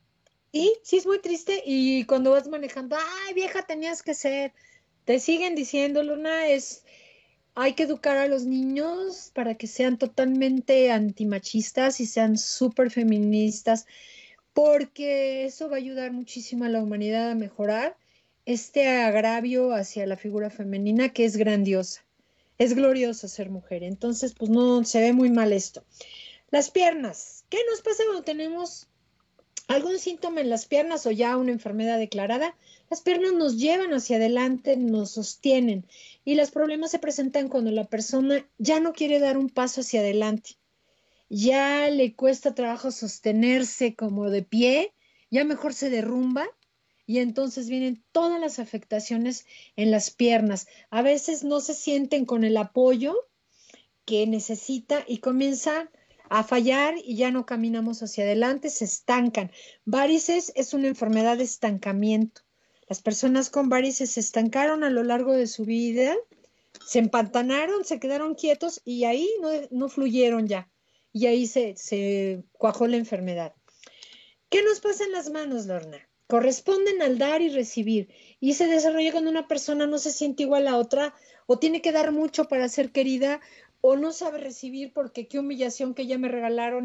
Sí, sí es muy triste y cuando vas manejando, ay, vieja, tenías que ser. Te siguen diciendo, Luna, hay que educar a los niños para que sean totalmente antimachistas y sean súper feministas, porque eso va a ayudar muchísimo a la humanidad a mejorar este agravio hacia la figura femenina que es grandiosa. Es glorioso ser mujer. Entonces, pues no, se ve muy mal esto. Las piernas. ¿Qué nos pasa cuando tenemos algún síntoma en las piernas o ya una enfermedad declarada? Las piernas nos llevan hacia adelante, nos sostienen y los problemas se presentan cuando la persona ya no quiere dar un paso hacia adelante, ya le cuesta trabajo sostenerse como de pie, ya mejor se derrumba y entonces vienen todas las afectaciones en las piernas. A veces no se sienten con el apoyo que necesita y comienzan a fallar y ya no caminamos hacia adelante, se estancan. Varices es una enfermedad de estancamiento. Las personas con varices se estancaron a lo largo de su vida, se empantanaron, se quedaron quietos y ahí no fluyeron ya. Y ahí se cuajó la enfermedad. ¿Qué nos pasa en las manos, Lorna? Corresponden al dar y recibir. Y se desarrolla cuando una persona no se siente igual a otra, o tiene que dar mucho para ser querida, o no sabe recibir porque qué humillación que ya me regalaron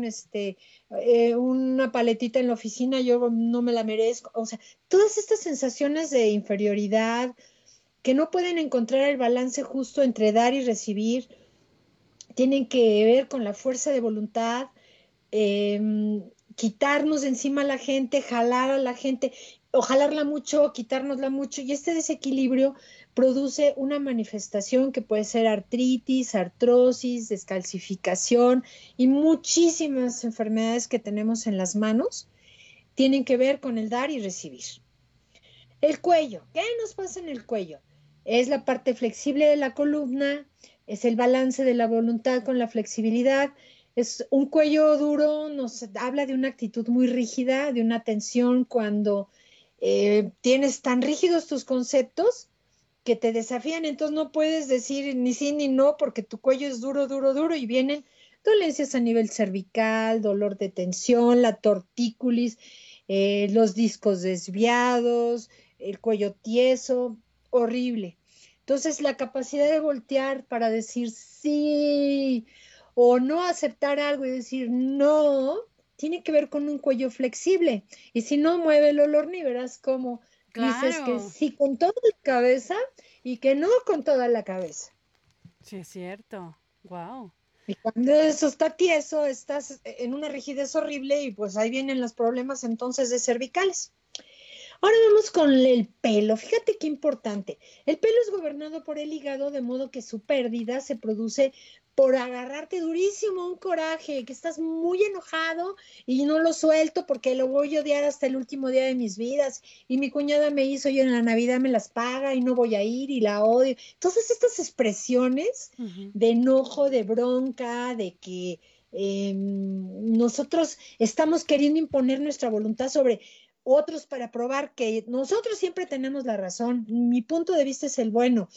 una paletita en la oficina, yo no me la merezco. O sea, todas estas sensaciones de inferioridad que no pueden encontrar el balance justo entre dar y recibir, tienen que ver con la fuerza de voluntad, eh, quitarnos de encima a la gente, jalar a la gente, o jalarla mucho, o quitárnosla mucho, y este desequilibrio produce una manifestación que puede ser artritis, artrosis, descalcificación y muchísimas enfermedades que tenemos en las manos tienen que ver con el dar y recibir. El cuello, ¿qué nos pasa en el cuello? Es la parte flexible de la columna, es el balance de la voluntad con la flexibilidad. Es un cuello duro, nos habla de una actitud muy rígida, de una tensión cuando tienes tan rígidos tus conceptos que te desafían, entonces no puedes decir ni sí ni no porque tu cuello es duro, duro, duro y vienen dolencias a nivel cervical, dolor de tensión, la tortícolis, los discos desviados, el cuello tieso, horrible. Entonces la capacidad de voltear para decir sí o no aceptar algo y decir no, tiene que ver con un cuello flexible. Y si no mueve el olor, ni verás cómo dices que Claro, sí con toda la cabeza y que no con toda la cabeza. sí es cierto. Wow. Y cuando eso está tieso, estás en una rigidez horrible y pues ahí vienen los problemas entonces de cervicales. Ahora vamos con el pelo. Fíjate qué importante. El pelo es gobernado por el hígado, de modo que su pérdida se produce por agarrarte durísimo un coraje, que estás muy enojado y no lo suelto porque lo voy a odiar hasta el último día de mis vidas. Y mi cuñada me hizo y en la Navidad me las paga y no voy a ir y la odio. Todas estas expresiones Ujú. de enojo, de bronca, de que nosotros estamos queriendo imponer nuestra voluntad sobre otros para probar que nosotros siempre tenemos la razón. Mi punto de vista es el bueno.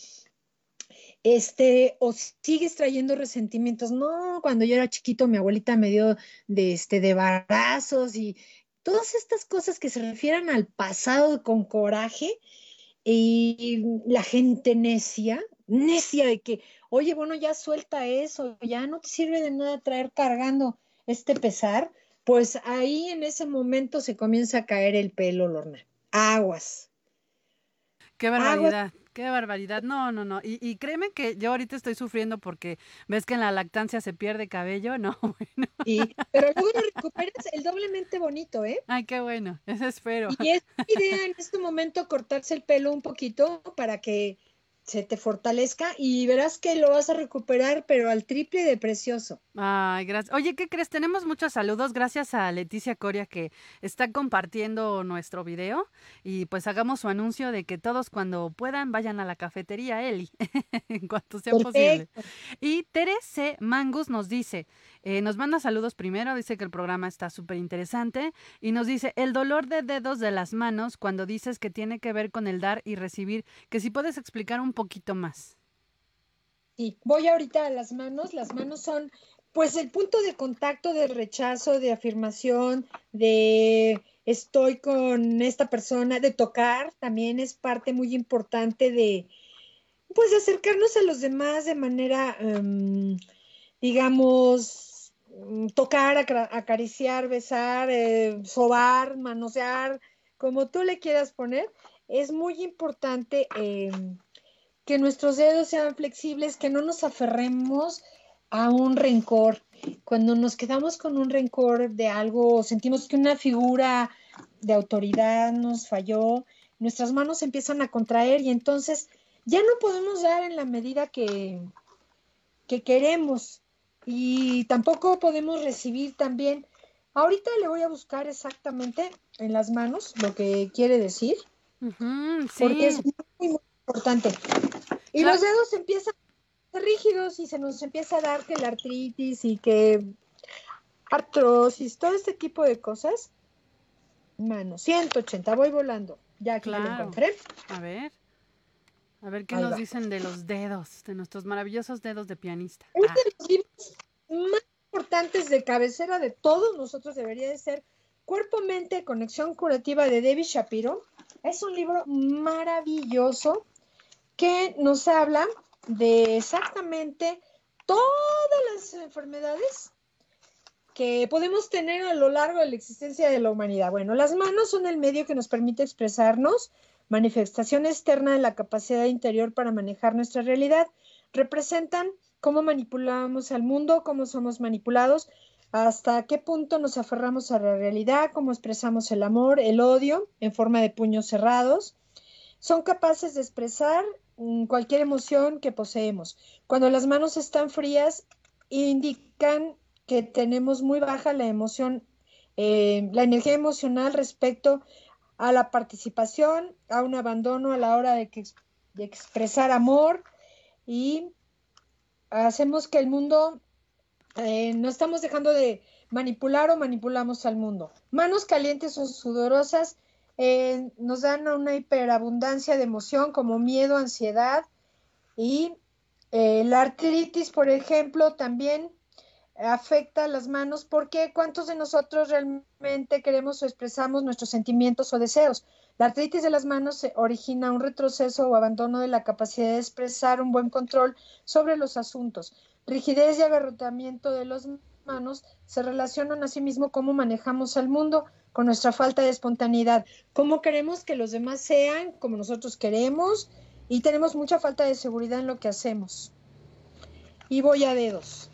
O sigues trayendo resentimientos. No, cuando yo era chiquito, mi abuelita me dio de barazos y todas estas cosas que se refieren al pasado con coraje y la gente necia, necia de que, oye, bueno, ya suelta eso, ya no te sirve de nada traer cargando este pesar, pues ahí en ese momento se comienza a caer el pelo, Lorna. Aguas, Qué aguas, barbaridad, qué barbaridad. No, no, no. Y créeme que yo ahorita estoy sufriendo porque ves que en la lactancia se pierde cabello. No, bueno. sí, pero luego lo recuperas el doblemente bonito, ¿eh? Ay, qué bueno. Eso espero. Y es idea en este momento cortarse el pelo un poquito para que se te fortalezca y verás que lo vas a recuperar, pero al triple de precioso. Ay, gracias. Oye, ¿qué crees? Tenemos muchos saludos gracias a Leticia Coria que está compartiendo nuestro video y pues hagamos su anuncio de que todos cuando puedan vayan a la cafetería Eli en cuanto sea posible. Perfecto. Y Terese Mangus nos dice, nos manda saludos primero, dice que el programa está súper interesante y nos dice, el dolor de dedos de las manos cuando dices que tiene que ver con el dar y recibir, que si puedes explicar un poquito más. Sí, voy ahorita a las manos. Las manos son pues el punto de contacto, de rechazo, de afirmación, de estoy con esta persona, de tocar, también es parte muy importante de, pues, de acercarnos a los demás de manera, digamos, tocar, acariciar, besar, sobar, manosear, como tú le quieras poner. Es muy importante que nuestros dedos sean flexibles, que no nos aferremos a un rencor. Cuando nos quedamos con un rencor de algo, sentimos que una figura de autoridad nos falló, nuestras manos empiezan a contraer y entonces ya no podemos dar en la medida que queremos y tampoco podemos recibir también. Ahorita le voy a buscar exactamente en las manos lo que quiere decir, porque Sí, es muy, muy importante. Y claro. los dedos empiezan a ser rígidos y se nos empieza a dar que la artritis y que artrosis, todo este tipo de cosas. Mano, 180, voy volando. Ya aquí lo Claro. encontré. A ver. A ver qué Ahí nos va. dicen de los dedos, de nuestros maravillosos dedos de pianista. Es Ah, de los libros más importantes de cabecera de todos nosotros, debería de ser Cuerpo, Mente, Conexión Curativa de David Shapiro. Es un libro maravilloso que nos habla de exactamente todas las enfermedades que podemos tener a lo largo de la existencia de la humanidad. Bueno, las manos son el medio que nos permite expresarnos, manifestación externa de la capacidad interior para manejar nuestra realidad. Representan cómo manipulamos al mundo, cómo somos manipulados, hasta qué punto nos aferramos a la realidad, cómo expresamos el amor, el odio en forma de puños cerrados. Son capaces de expresar cualquier emoción que poseemos. Cuando las manos están frías, indican que tenemos muy baja la emoción, la energía emocional respecto a la participación, a un abandono a la hora de expresar amor y hacemos que el mundo, no estamos dejando de manipular o manipulamos al mundo. Manos calientes o sudorosas nos dan una hiperabundancia de emoción como miedo, ansiedad y la artritis, por ejemplo, también afecta a las manos porque ¿cuántos de nosotros realmente queremos o expresamos nuestros sentimientos o deseos? La artritis de las manos origina un retroceso o abandono de la capacidad de expresar un buen control sobre los asuntos. Rigidez y agarrotamiento de las manos se relacionan a sí mismo cómo manejamos al mundo con nuestra falta de espontaneidad, cómo queremos que los demás sean como nosotros queremos y tenemos mucha falta de seguridad en lo que hacemos. Y voy a dedos.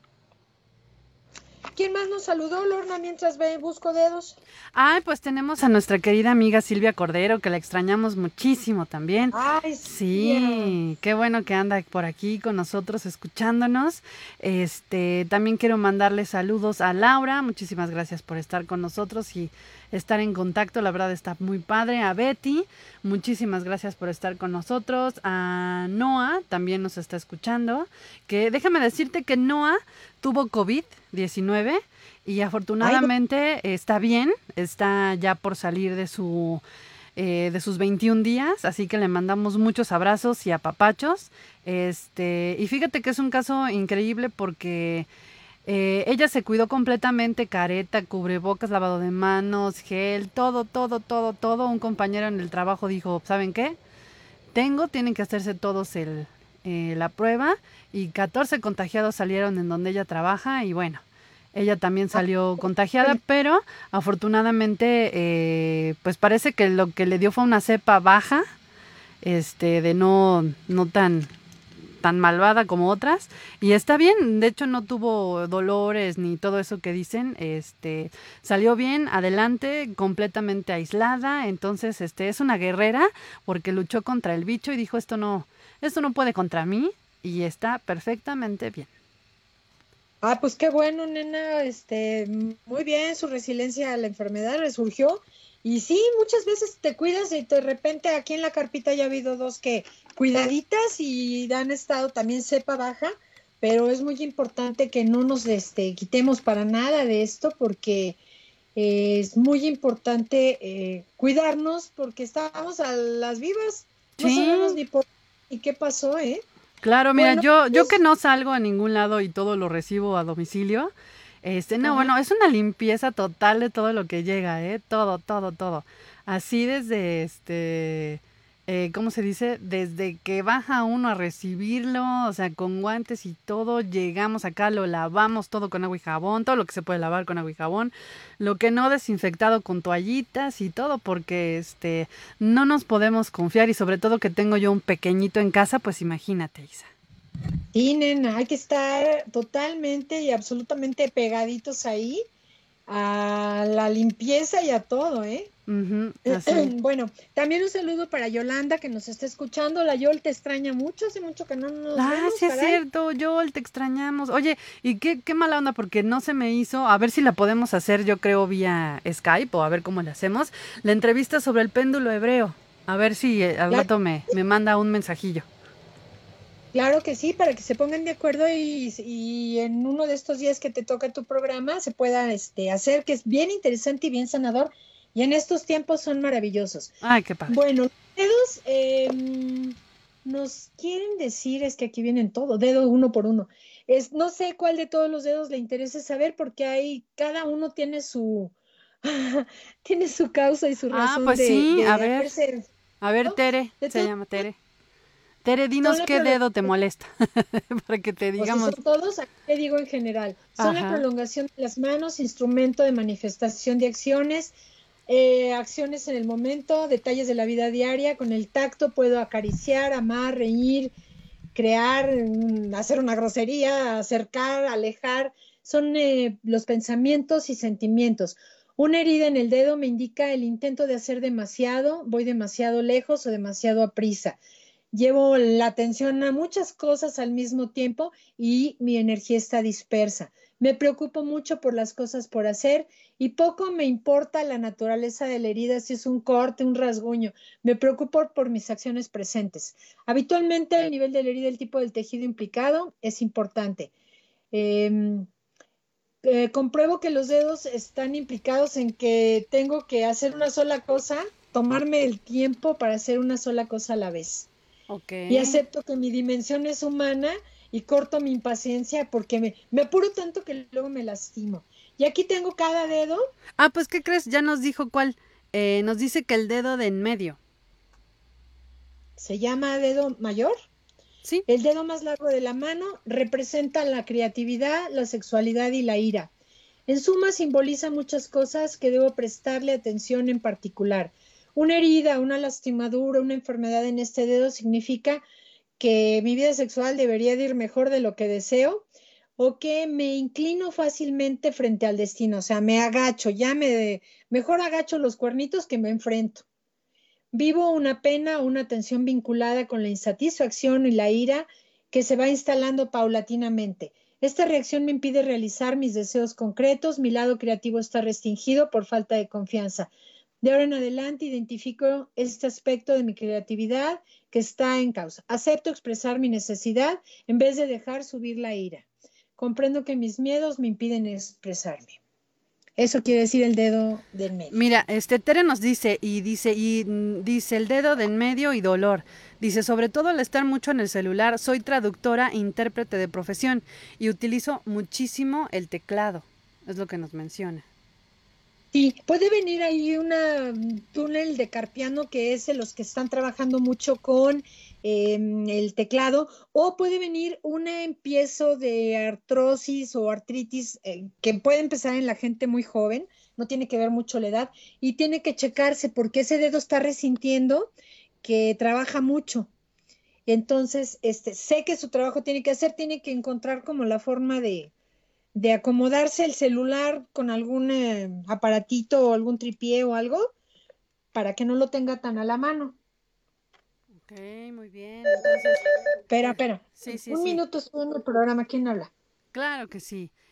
¿Quién más nos saludó, Lorna, mientras busco dedos? ay, pues tenemos a nuestra querida amiga Silvia Cordero, que la extrañamos muchísimo también. Ay, Silvia. Sí, qué bueno que anda por aquí con nosotros escuchándonos. También quiero mandarle saludos a Laura, muchísimas gracias por estar con nosotros y estar en contacto, la verdad está muy padre. A Betty, muchísimas gracias por estar con nosotros. A Noah, también nos está escuchando, que déjame decirte que Noah tuvo COVID-19 y Ay, afortunadamente está bien, está ya por salir de sus 21 días, así que le mandamos muchos abrazos y apapachos. Y fíjate que es un caso increíble porque ella se cuidó completamente, careta, cubrebocas, lavado de manos, gel, todo, todo, todo, todo. Un compañero en el trabajo dijo, ¿saben qué? Tienen que hacerse todos la prueba y 14 contagiados salieron en donde ella trabaja y bueno, ella también salió contagiada, pero afortunadamente pues parece que lo que le dio fue una cepa baja, de no tan malvada como otras y está bien, de hecho no tuvo dolores ni todo eso que dicen, salió bien, adelante, completamente aislada, entonces es una guerrera porque luchó contra el bicho y dijo esto no puede contra mí y está perfectamente bien. ah, pues qué bueno, nena, muy bien, su resiliencia a la enfermedad resurgió. Y sí, muchas veces te cuidas y de repente aquí en la carpita ya ha habido dos que cuidaditas y han estado también cepa baja, pero es muy importante que no nos quitemos para nada de esto porque es muy importante cuidarnos porque estamos a las vivas, no sabemos Sí, ni por y qué pasó, ¿eh? Claro, mira, Bueno, yo que pues, no salgo a ningún lado y todo lo recibo a domicilio, no, ajá. bueno, es una limpieza total de todo lo que llega, todo, todo, todo. Así desde, ¿cómo se dice? Desde que baja uno a recibirlo, o sea, con guantes y todo, llegamos acá, lo lavamos todo con agua y jabón, todo lo que se puede lavar con agua y jabón, lo que no desinfectado con toallitas y todo, porque, no nos podemos confiar y sobre todo que tengo yo un pequeñito en casa, pues imagínate, Isa. Sí, nena, hay que estar totalmente y absolutamente pegaditos ahí a la limpieza y a todo, ¿eh? Ujú, así. Bueno, también un saludo para Yolanda que nos está escuchando. La Yol te extraña mucho, hace mucho que no nos Ah, vemos, sí es caray. cierto, Joel, te extrañamos. Oye, y qué mala onda, porque no se me hizo, a ver si la podemos hacer, yo creo, vía Skype o a ver cómo la hacemos, la entrevista sobre el péndulo hebreo. A ver si al Claro, rato me manda un mensajillo. claro que sí, para que se pongan de acuerdo y en uno de estos días que te toca tu programa se pueda hacer, que es bien interesante y bien sanador. Y en estos tiempos son maravillosos. Ay, qué padre. Bueno, dedos, nos quieren decir, es que aquí vienen todo, dedo uno por uno. No sé cuál de todos los dedos le interese saber porque cada uno tiene su, tiene su causa y su Ah, razón pues sí, de haberse, a ver, ¿no? Tere, De se todos llama modos, Tere. Tere, son dinos la qué dedo te prolongación, molesta, para que te o si son digamos. todos, aquí te digo en general, son la Ajá. prolongación de las manos, instrumento de manifestación de acciones, acciones en el momento, detalles de la vida diaria, con el tacto puedo acariciar, amar, reír, crear, hacer una grosería, acercar, alejar, son los pensamientos y sentimientos. Una herida en el dedo me indica el intento de hacer demasiado, voy demasiado lejos o demasiado a prisa. Llevo la atención a muchas cosas al mismo tiempo y mi energía está dispersa. Me preocupo mucho por las cosas por hacer y poco me importa la naturaleza de la herida, si es un corte, un rasguño. Me preocupo por mis acciones presentes. Habitualmente el nivel de la herida, el tipo del tejido implicado es importante. Eh, compruebo que los dedos están implicados en que tengo que hacer una sola cosa, tomarme el tiempo para hacer una sola cosa a la vez Ok. y acepto que mi dimensión es humana y corto mi impaciencia porque me apuro tanto que luego me lastimo. Y aquí tengo cada dedo, Ah, pues, ¿qué crees? Ya nos dijo cuál. Nos dice que el dedo de en medio. se llama dedo mayor. ¿Sí? El dedo más largo de la mano representa la creatividad, la sexualidad y la ira. En suma, simboliza muchas cosas que debo prestarle atención en particular. Una herida, una lastimadura, una enfermedad en este dedo significa que mi vida sexual debería de ir mejor de lo que deseo o que me inclino fácilmente frente al destino, o sea, me agacho, mejor agacho los cuernitos que me enfrento. Vivo una pena o una tensión vinculada con la insatisfacción y la ira que se va instalando paulatinamente. Esta reacción me impide realizar mis deseos concretos, mi lado creativo está restringido por falta de confianza. De ahora en adelante identifico este aspecto de mi creatividad que está en causa. Acepto expresar mi necesidad en vez de dejar subir la ira. Comprendo que mis miedos me impiden expresarme. Eso quiere decir el dedo del medio. Mira, Tere nos dice el dedo de en medio y dolor. Dice, sobre todo al estar mucho en el celular, soy traductora e intérprete de profesión y utilizo muchísimo el teclado. Es lo que nos menciona. Sí, puede venir ahí una túnel de carpiano que es de los que están trabajando mucho con el teclado, o puede venir un empiezo de artrosis o artritis que puede empezar en la gente muy joven, no tiene que ver mucho la edad, y tiene que checarse porque ese dedo está resintiendo que trabaja mucho. Entonces, sé que su trabajo tiene que encontrar como la forma de acomodarse el celular con algún aparatito o algún tripié o algo para que no lo tenga tan a la mano. Ok, muy bien. Entonces, Espera, espera. sí, sí, Un sí. minuto estoy en el programa. ¿Quién habla? Claro que sí.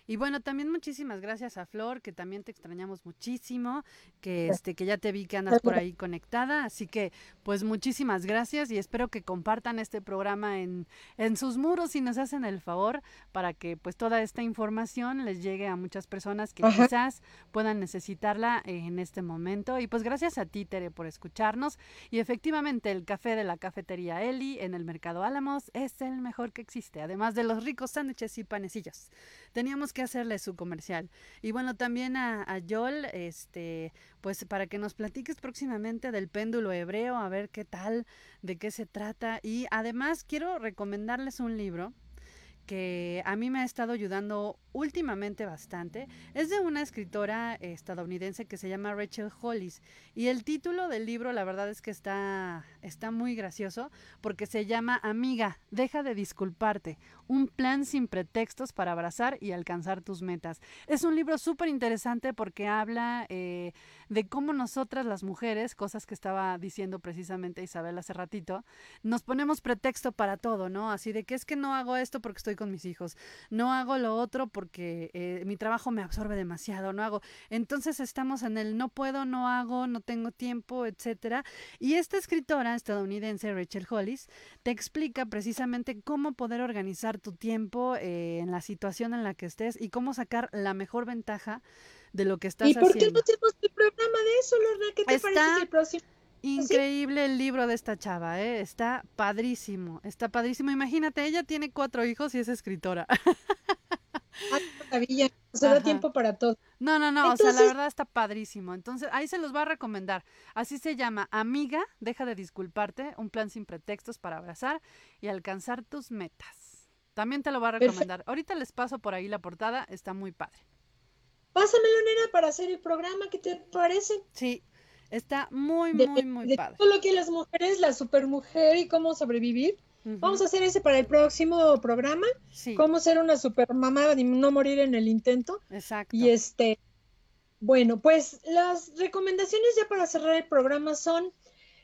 Y bueno, también muchísimas gracias a Flor, que también te extrañamos muchísimo, que ya te vi que andas por ahí conectada, así que pues muchísimas gracias y espero que compartan este programa en sus muros si nos hacen el favor para que pues toda esta información les llegue a muchas personas que Ajá. quizás puedan necesitarla en este momento. Y pues gracias a ti, Tere, por escucharnos. Y efectivamente, el café de la cafetería Eli en el Mercado Álamos es el mejor que existe, además de los ricos sándwiches y panecillos. Teníamos que hacerle su comercial. Y bueno, también a Yol, pues para que nos platiques próximamente del péndulo hebreo, a ver qué tal, de qué se trata. Y además quiero recomendarles un libro que a mí me ha estado ayudando últimamente bastante. Es de una escritora estadounidense que se llama Rachel Hollis. Y el título del libro, la verdad es que está muy gracioso porque se llama Amiga, deja de disculparte. Un plan sin pretextos para abrazar y alcanzar tus metas. Es un libro súper interesante porque habla de cómo nosotras las mujeres, cosas que estaba diciendo precisamente Isabel hace ratito, nos ponemos pretexto para todo, ¿no? Así de que es que no hago esto porque estoy con mis hijos, no hago lo otro porque mi trabajo me absorbe demasiado, no hago. Entonces estamos en el no puedo, no hago, no tengo tiempo, etcétera. Y esta escritora estadounidense, Rachel Hollis, te explica precisamente cómo poder organizar tu tiempo en la situación en la que estés y cómo sacar la mejor ventaja de lo que estás ¿Y por qué no haciendo. hacemos el programa de eso, Lorna? ¿Qué te parece si Está el próximo? ¿Sí? increíble el libro de esta chava, ¿eh? Está padrísimo, está padrísimo. Imagínate, ella tiene 4 hijos y es escritora. Ay, qué maravilla. Se da Ajá. tiempo para todo. No, no, no, o sea, la Entonces, verdad está padrísimo. Entonces, ahí se los va a recomendar. Así se llama, Amiga, deja de disculparte, un plan sin pretextos para abrazar y alcanzar tus metas. También te lo va a perfecto. recomendar. Ahorita les paso por ahí la portada, está muy padre. Pásamelo, nena, para hacer el programa. ¿Qué te parece? Sí, está muy, De, muy, muy de padre. todo lo que las mujeres, la supermujer y cómo sobrevivir. Vamos Ujú. a hacer ese para el próximo programa. Sí, Cómo ser una supermamá y no morir en el intento. Y exacto. bueno, pues las recomendaciones ya para cerrar el programa son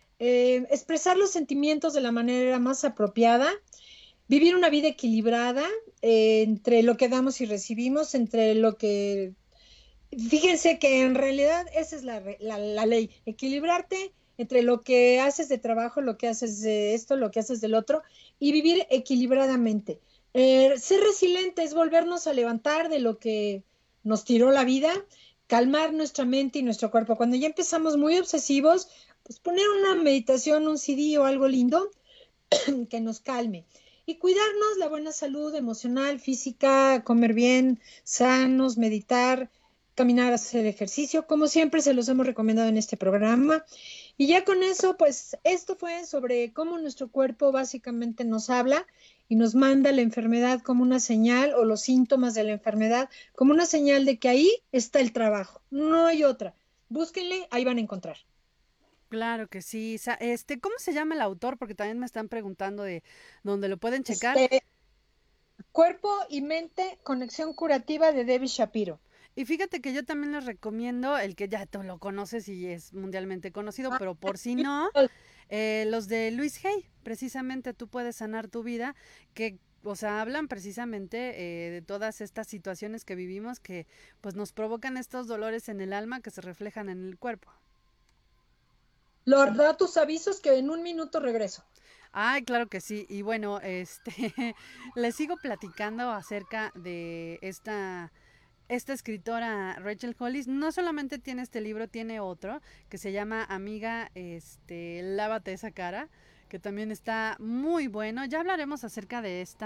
expresar los sentimientos de la manera más apropiada, vivir una vida equilibrada entre lo que damos y recibimos, entre lo que... Fíjense que en realidad esa es la ley, equilibrarte entre lo que haces de trabajo, lo que haces de esto, lo que haces del otro, y vivir equilibradamente. Ser resiliente es volvernos a levantar de lo que nos tiró la vida, calmar nuestra mente y nuestro cuerpo. Cuando ya empezamos muy obsesivos, pues poner una meditación, un CD o algo lindo que nos calme. Y cuidarnos la buena salud emocional, física, comer bien, sanos, meditar, caminar, hacer ejercicio, como siempre se los hemos recomendado en este programa. Y ya con eso, pues esto fue sobre cómo nuestro cuerpo básicamente nos habla y nos manda la enfermedad como una señal o los síntomas de la enfermedad como una señal de que ahí está el trabajo, no hay otra. Búsquenle, ahí van a encontrar. Claro que sí. ¿Cómo se llama el autor? Porque también me están preguntando de dónde lo pueden checar. Este, Cuerpo y mente, conexión curativa de Debbie Shapiro. Y fíjate que yo también les recomiendo el que ya tú lo conoces y es mundialmente conocido, Ah, pero por si no, los de Luis Hay, precisamente tú puedes sanar tu vida, que, o sea, hablan precisamente de todas estas situaciones que vivimos que pues nos provocan estos dolores en el alma que se reflejan en el cuerpo. Lord, da tus avisos que en un minuto regreso. Ay, claro que sí. Y bueno, les sigo platicando acerca de esta escritora Rachel Hollis. No solamente tiene este libro, tiene otro que se llama Amiga, lávate esa cara, que también está muy bueno. Ya hablaremos acerca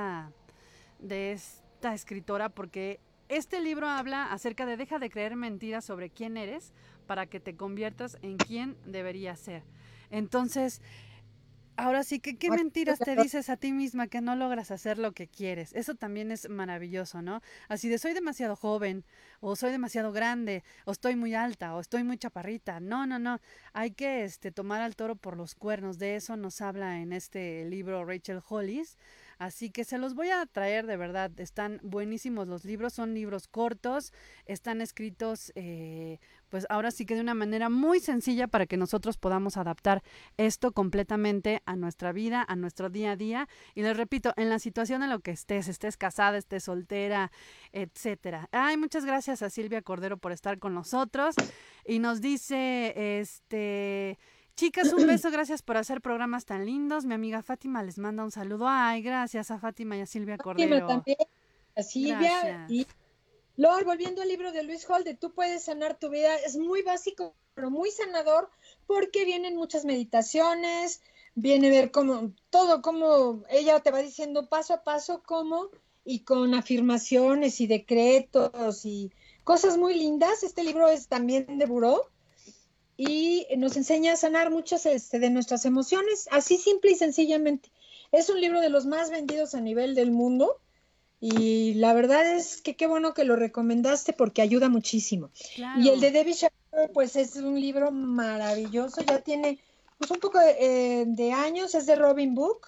de esta escritora porque este libro habla acerca de deja de creer mentiras sobre quién eres para que te conviertas en quien deberías ser. Entonces, ahora sí que qué mentiras te dices a ti misma que no logras hacer lo que quieres. Eso también es maravilloso, ¿no? Así de soy demasiado joven, o soy demasiado grande, o estoy muy alta, o estoy muy chaparrita. No, no, no. Hay que tomar al toro por los cuernos. De eso nos habla en este libro Rachel Hollis. Así que se los voy a traer, de verdad, están buenísimos los libros, son libros cortos, están escritos pues ahora sí que de una manera muy sencilla para que nosotros podamos adaptar esto completamente a nuestra vida, a nuestro día a día. Y les repito, en la situación en la que estés casada, estés soltera, etcétera. Ay, muchas gracias a Silvia Cordero por estar con nosotros. Y nos dice, chicas, un beso, gracias por hacer programas tan lindos. Mi amiga Fátima les manda un saludo. Ay, gracias a Fátima y a Silvia Fátima Cordero. también, a Silvia. Gracias. Y Lord, volviendo al libro de Luis Hall, de Tú puedes sanar tu vida, es muy básico, pero muy sanador, porque vienen muchas meditaciones, viene a ver cómo, todo, cómo ella te va diciendo paso a paso cómo, y con afirmaciones y decretos y cosas muy lindas. Este libro es también de Buró y nos enseña a sanar muchas de nuestras emociones, así simple y sencillamente. Es un libro de los más vendidos a nivel del mundo. Y la verdad es que qué bueno que lo recomendaste porque ayuda muchísimo. Y el Claro. de Debbie Shapiro, pues es un libro maravilloso, ya tiene pues un poco de años, es de Robin Book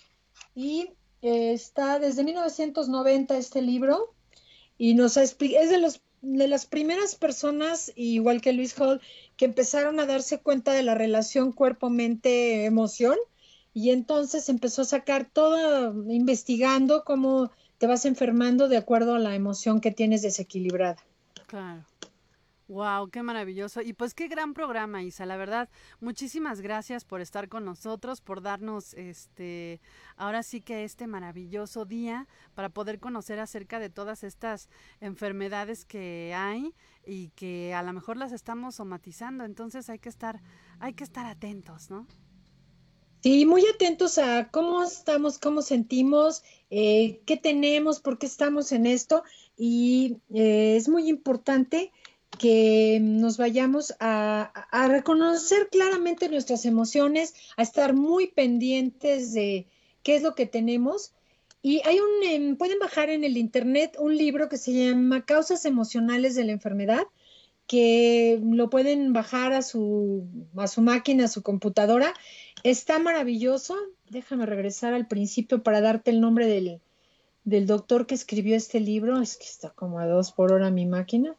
y está desde 1990 este libro y es de las primeras personas, igual que Luis Hall, que empezaron a darse cuenta de la relación cuerpo-mente-emoción y entonces empezó a sacar todo, investigando cómo te vas enfermando de acuerdo a la emoción que tienes desequilibrada. Claro. Wow, qué maravilloso. Y pues qué gran programa, Isa. La verdad, muchísimas gracias por estar con nosotros, por darnos ahora sí que este maravilloso día para poder conocer acerca de todas estas enfermedades que hay y que a lo mejor las estamos somatizando. Entonces hay que estar atentos, ¿no? Sí, muy atentos a cómo estamos, cómo sentimos, qué tenemos, por qué estamos en esto. Y es muy importante que nos vayamos a reconocer claramente nuestras emociones, a estar muy pendientes de qué es lo que tenemos. Y pueden bajar en el internet un libro que se llama Causas emocionales de la enfermedad, que lo pueden bajar a su máquina, a su computadora. Está maravilloso. Déjame regresar al principio para darte el nombre del doctor que escribió este libro. Es que está como a 2 por hora mi máquina.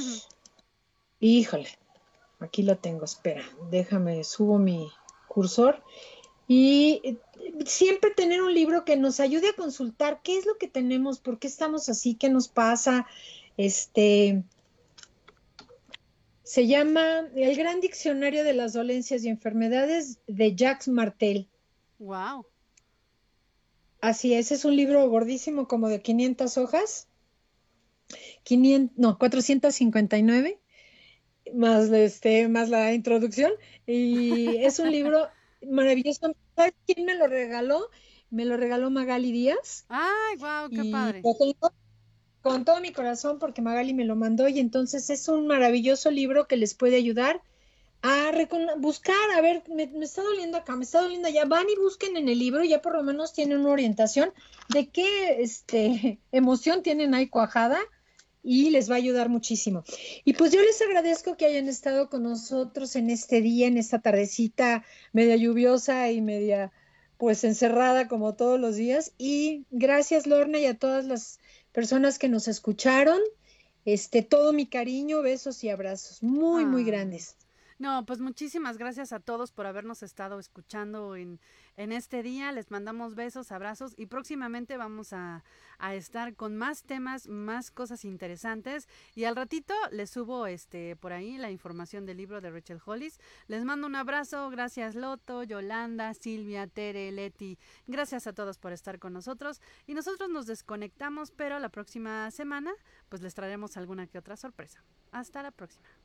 Híjole, aquí lo tengo. Espera, déjame, subo mi cursor. Y siempre tener un libro que nos ayude a consultar qué es lo que tenemos, por qué estamos así, qué nos pasa. Este, Se llama El Gran Diccionario de las Dolencias y Enfermedades de Jacques Martel. Wow. Así es un libro gordísimo como de 500 hojas, 500, no, 459, más la introducción. Y es un libro maravilloso. ¿Sabes quién me lo regaló? Me lo regaló Magali Díaz Ay, wow, qué y padre. lo tengo con todo mi corazón porque Magali me lo mandó y entonces es un maravilloso libro que les puede ayudar a buscar, a ver, me está doliendo acá, me está doliendo allá, van y busquen en el libro, ya por lo menos tienen una orientación de qué emoción tienen ahí cuajada y les va a ayudar muchísimo. Y pues yo les agradezco que hayan estado con nosotros en este día, en esta tardecita media lluviosa y media pues encerrada como todos los días. Y gracias Lorna y a todas las personas que nos escucharon. Todo mi cariño, besos y abrazos muy, muy Ah. grandes. No, pues muchísimas gracias a todos por habernos estado escuchando en este día. Les mandamos besos, abrazos y próximamente vamos a estar con más temas, más cosas interesantes. Y al ratito les subo por ahí la información del libro de Rachel Hollis. Les mando un abrazo. Gracias Loto, Yolanda, Silvia, Tere, Leti. Gracias a todos por estar con nosotros. Y nosotros nos desconectamos, pero la próxima semana pues les traeremos alguna que otra sorpresa. Hasta la próxima.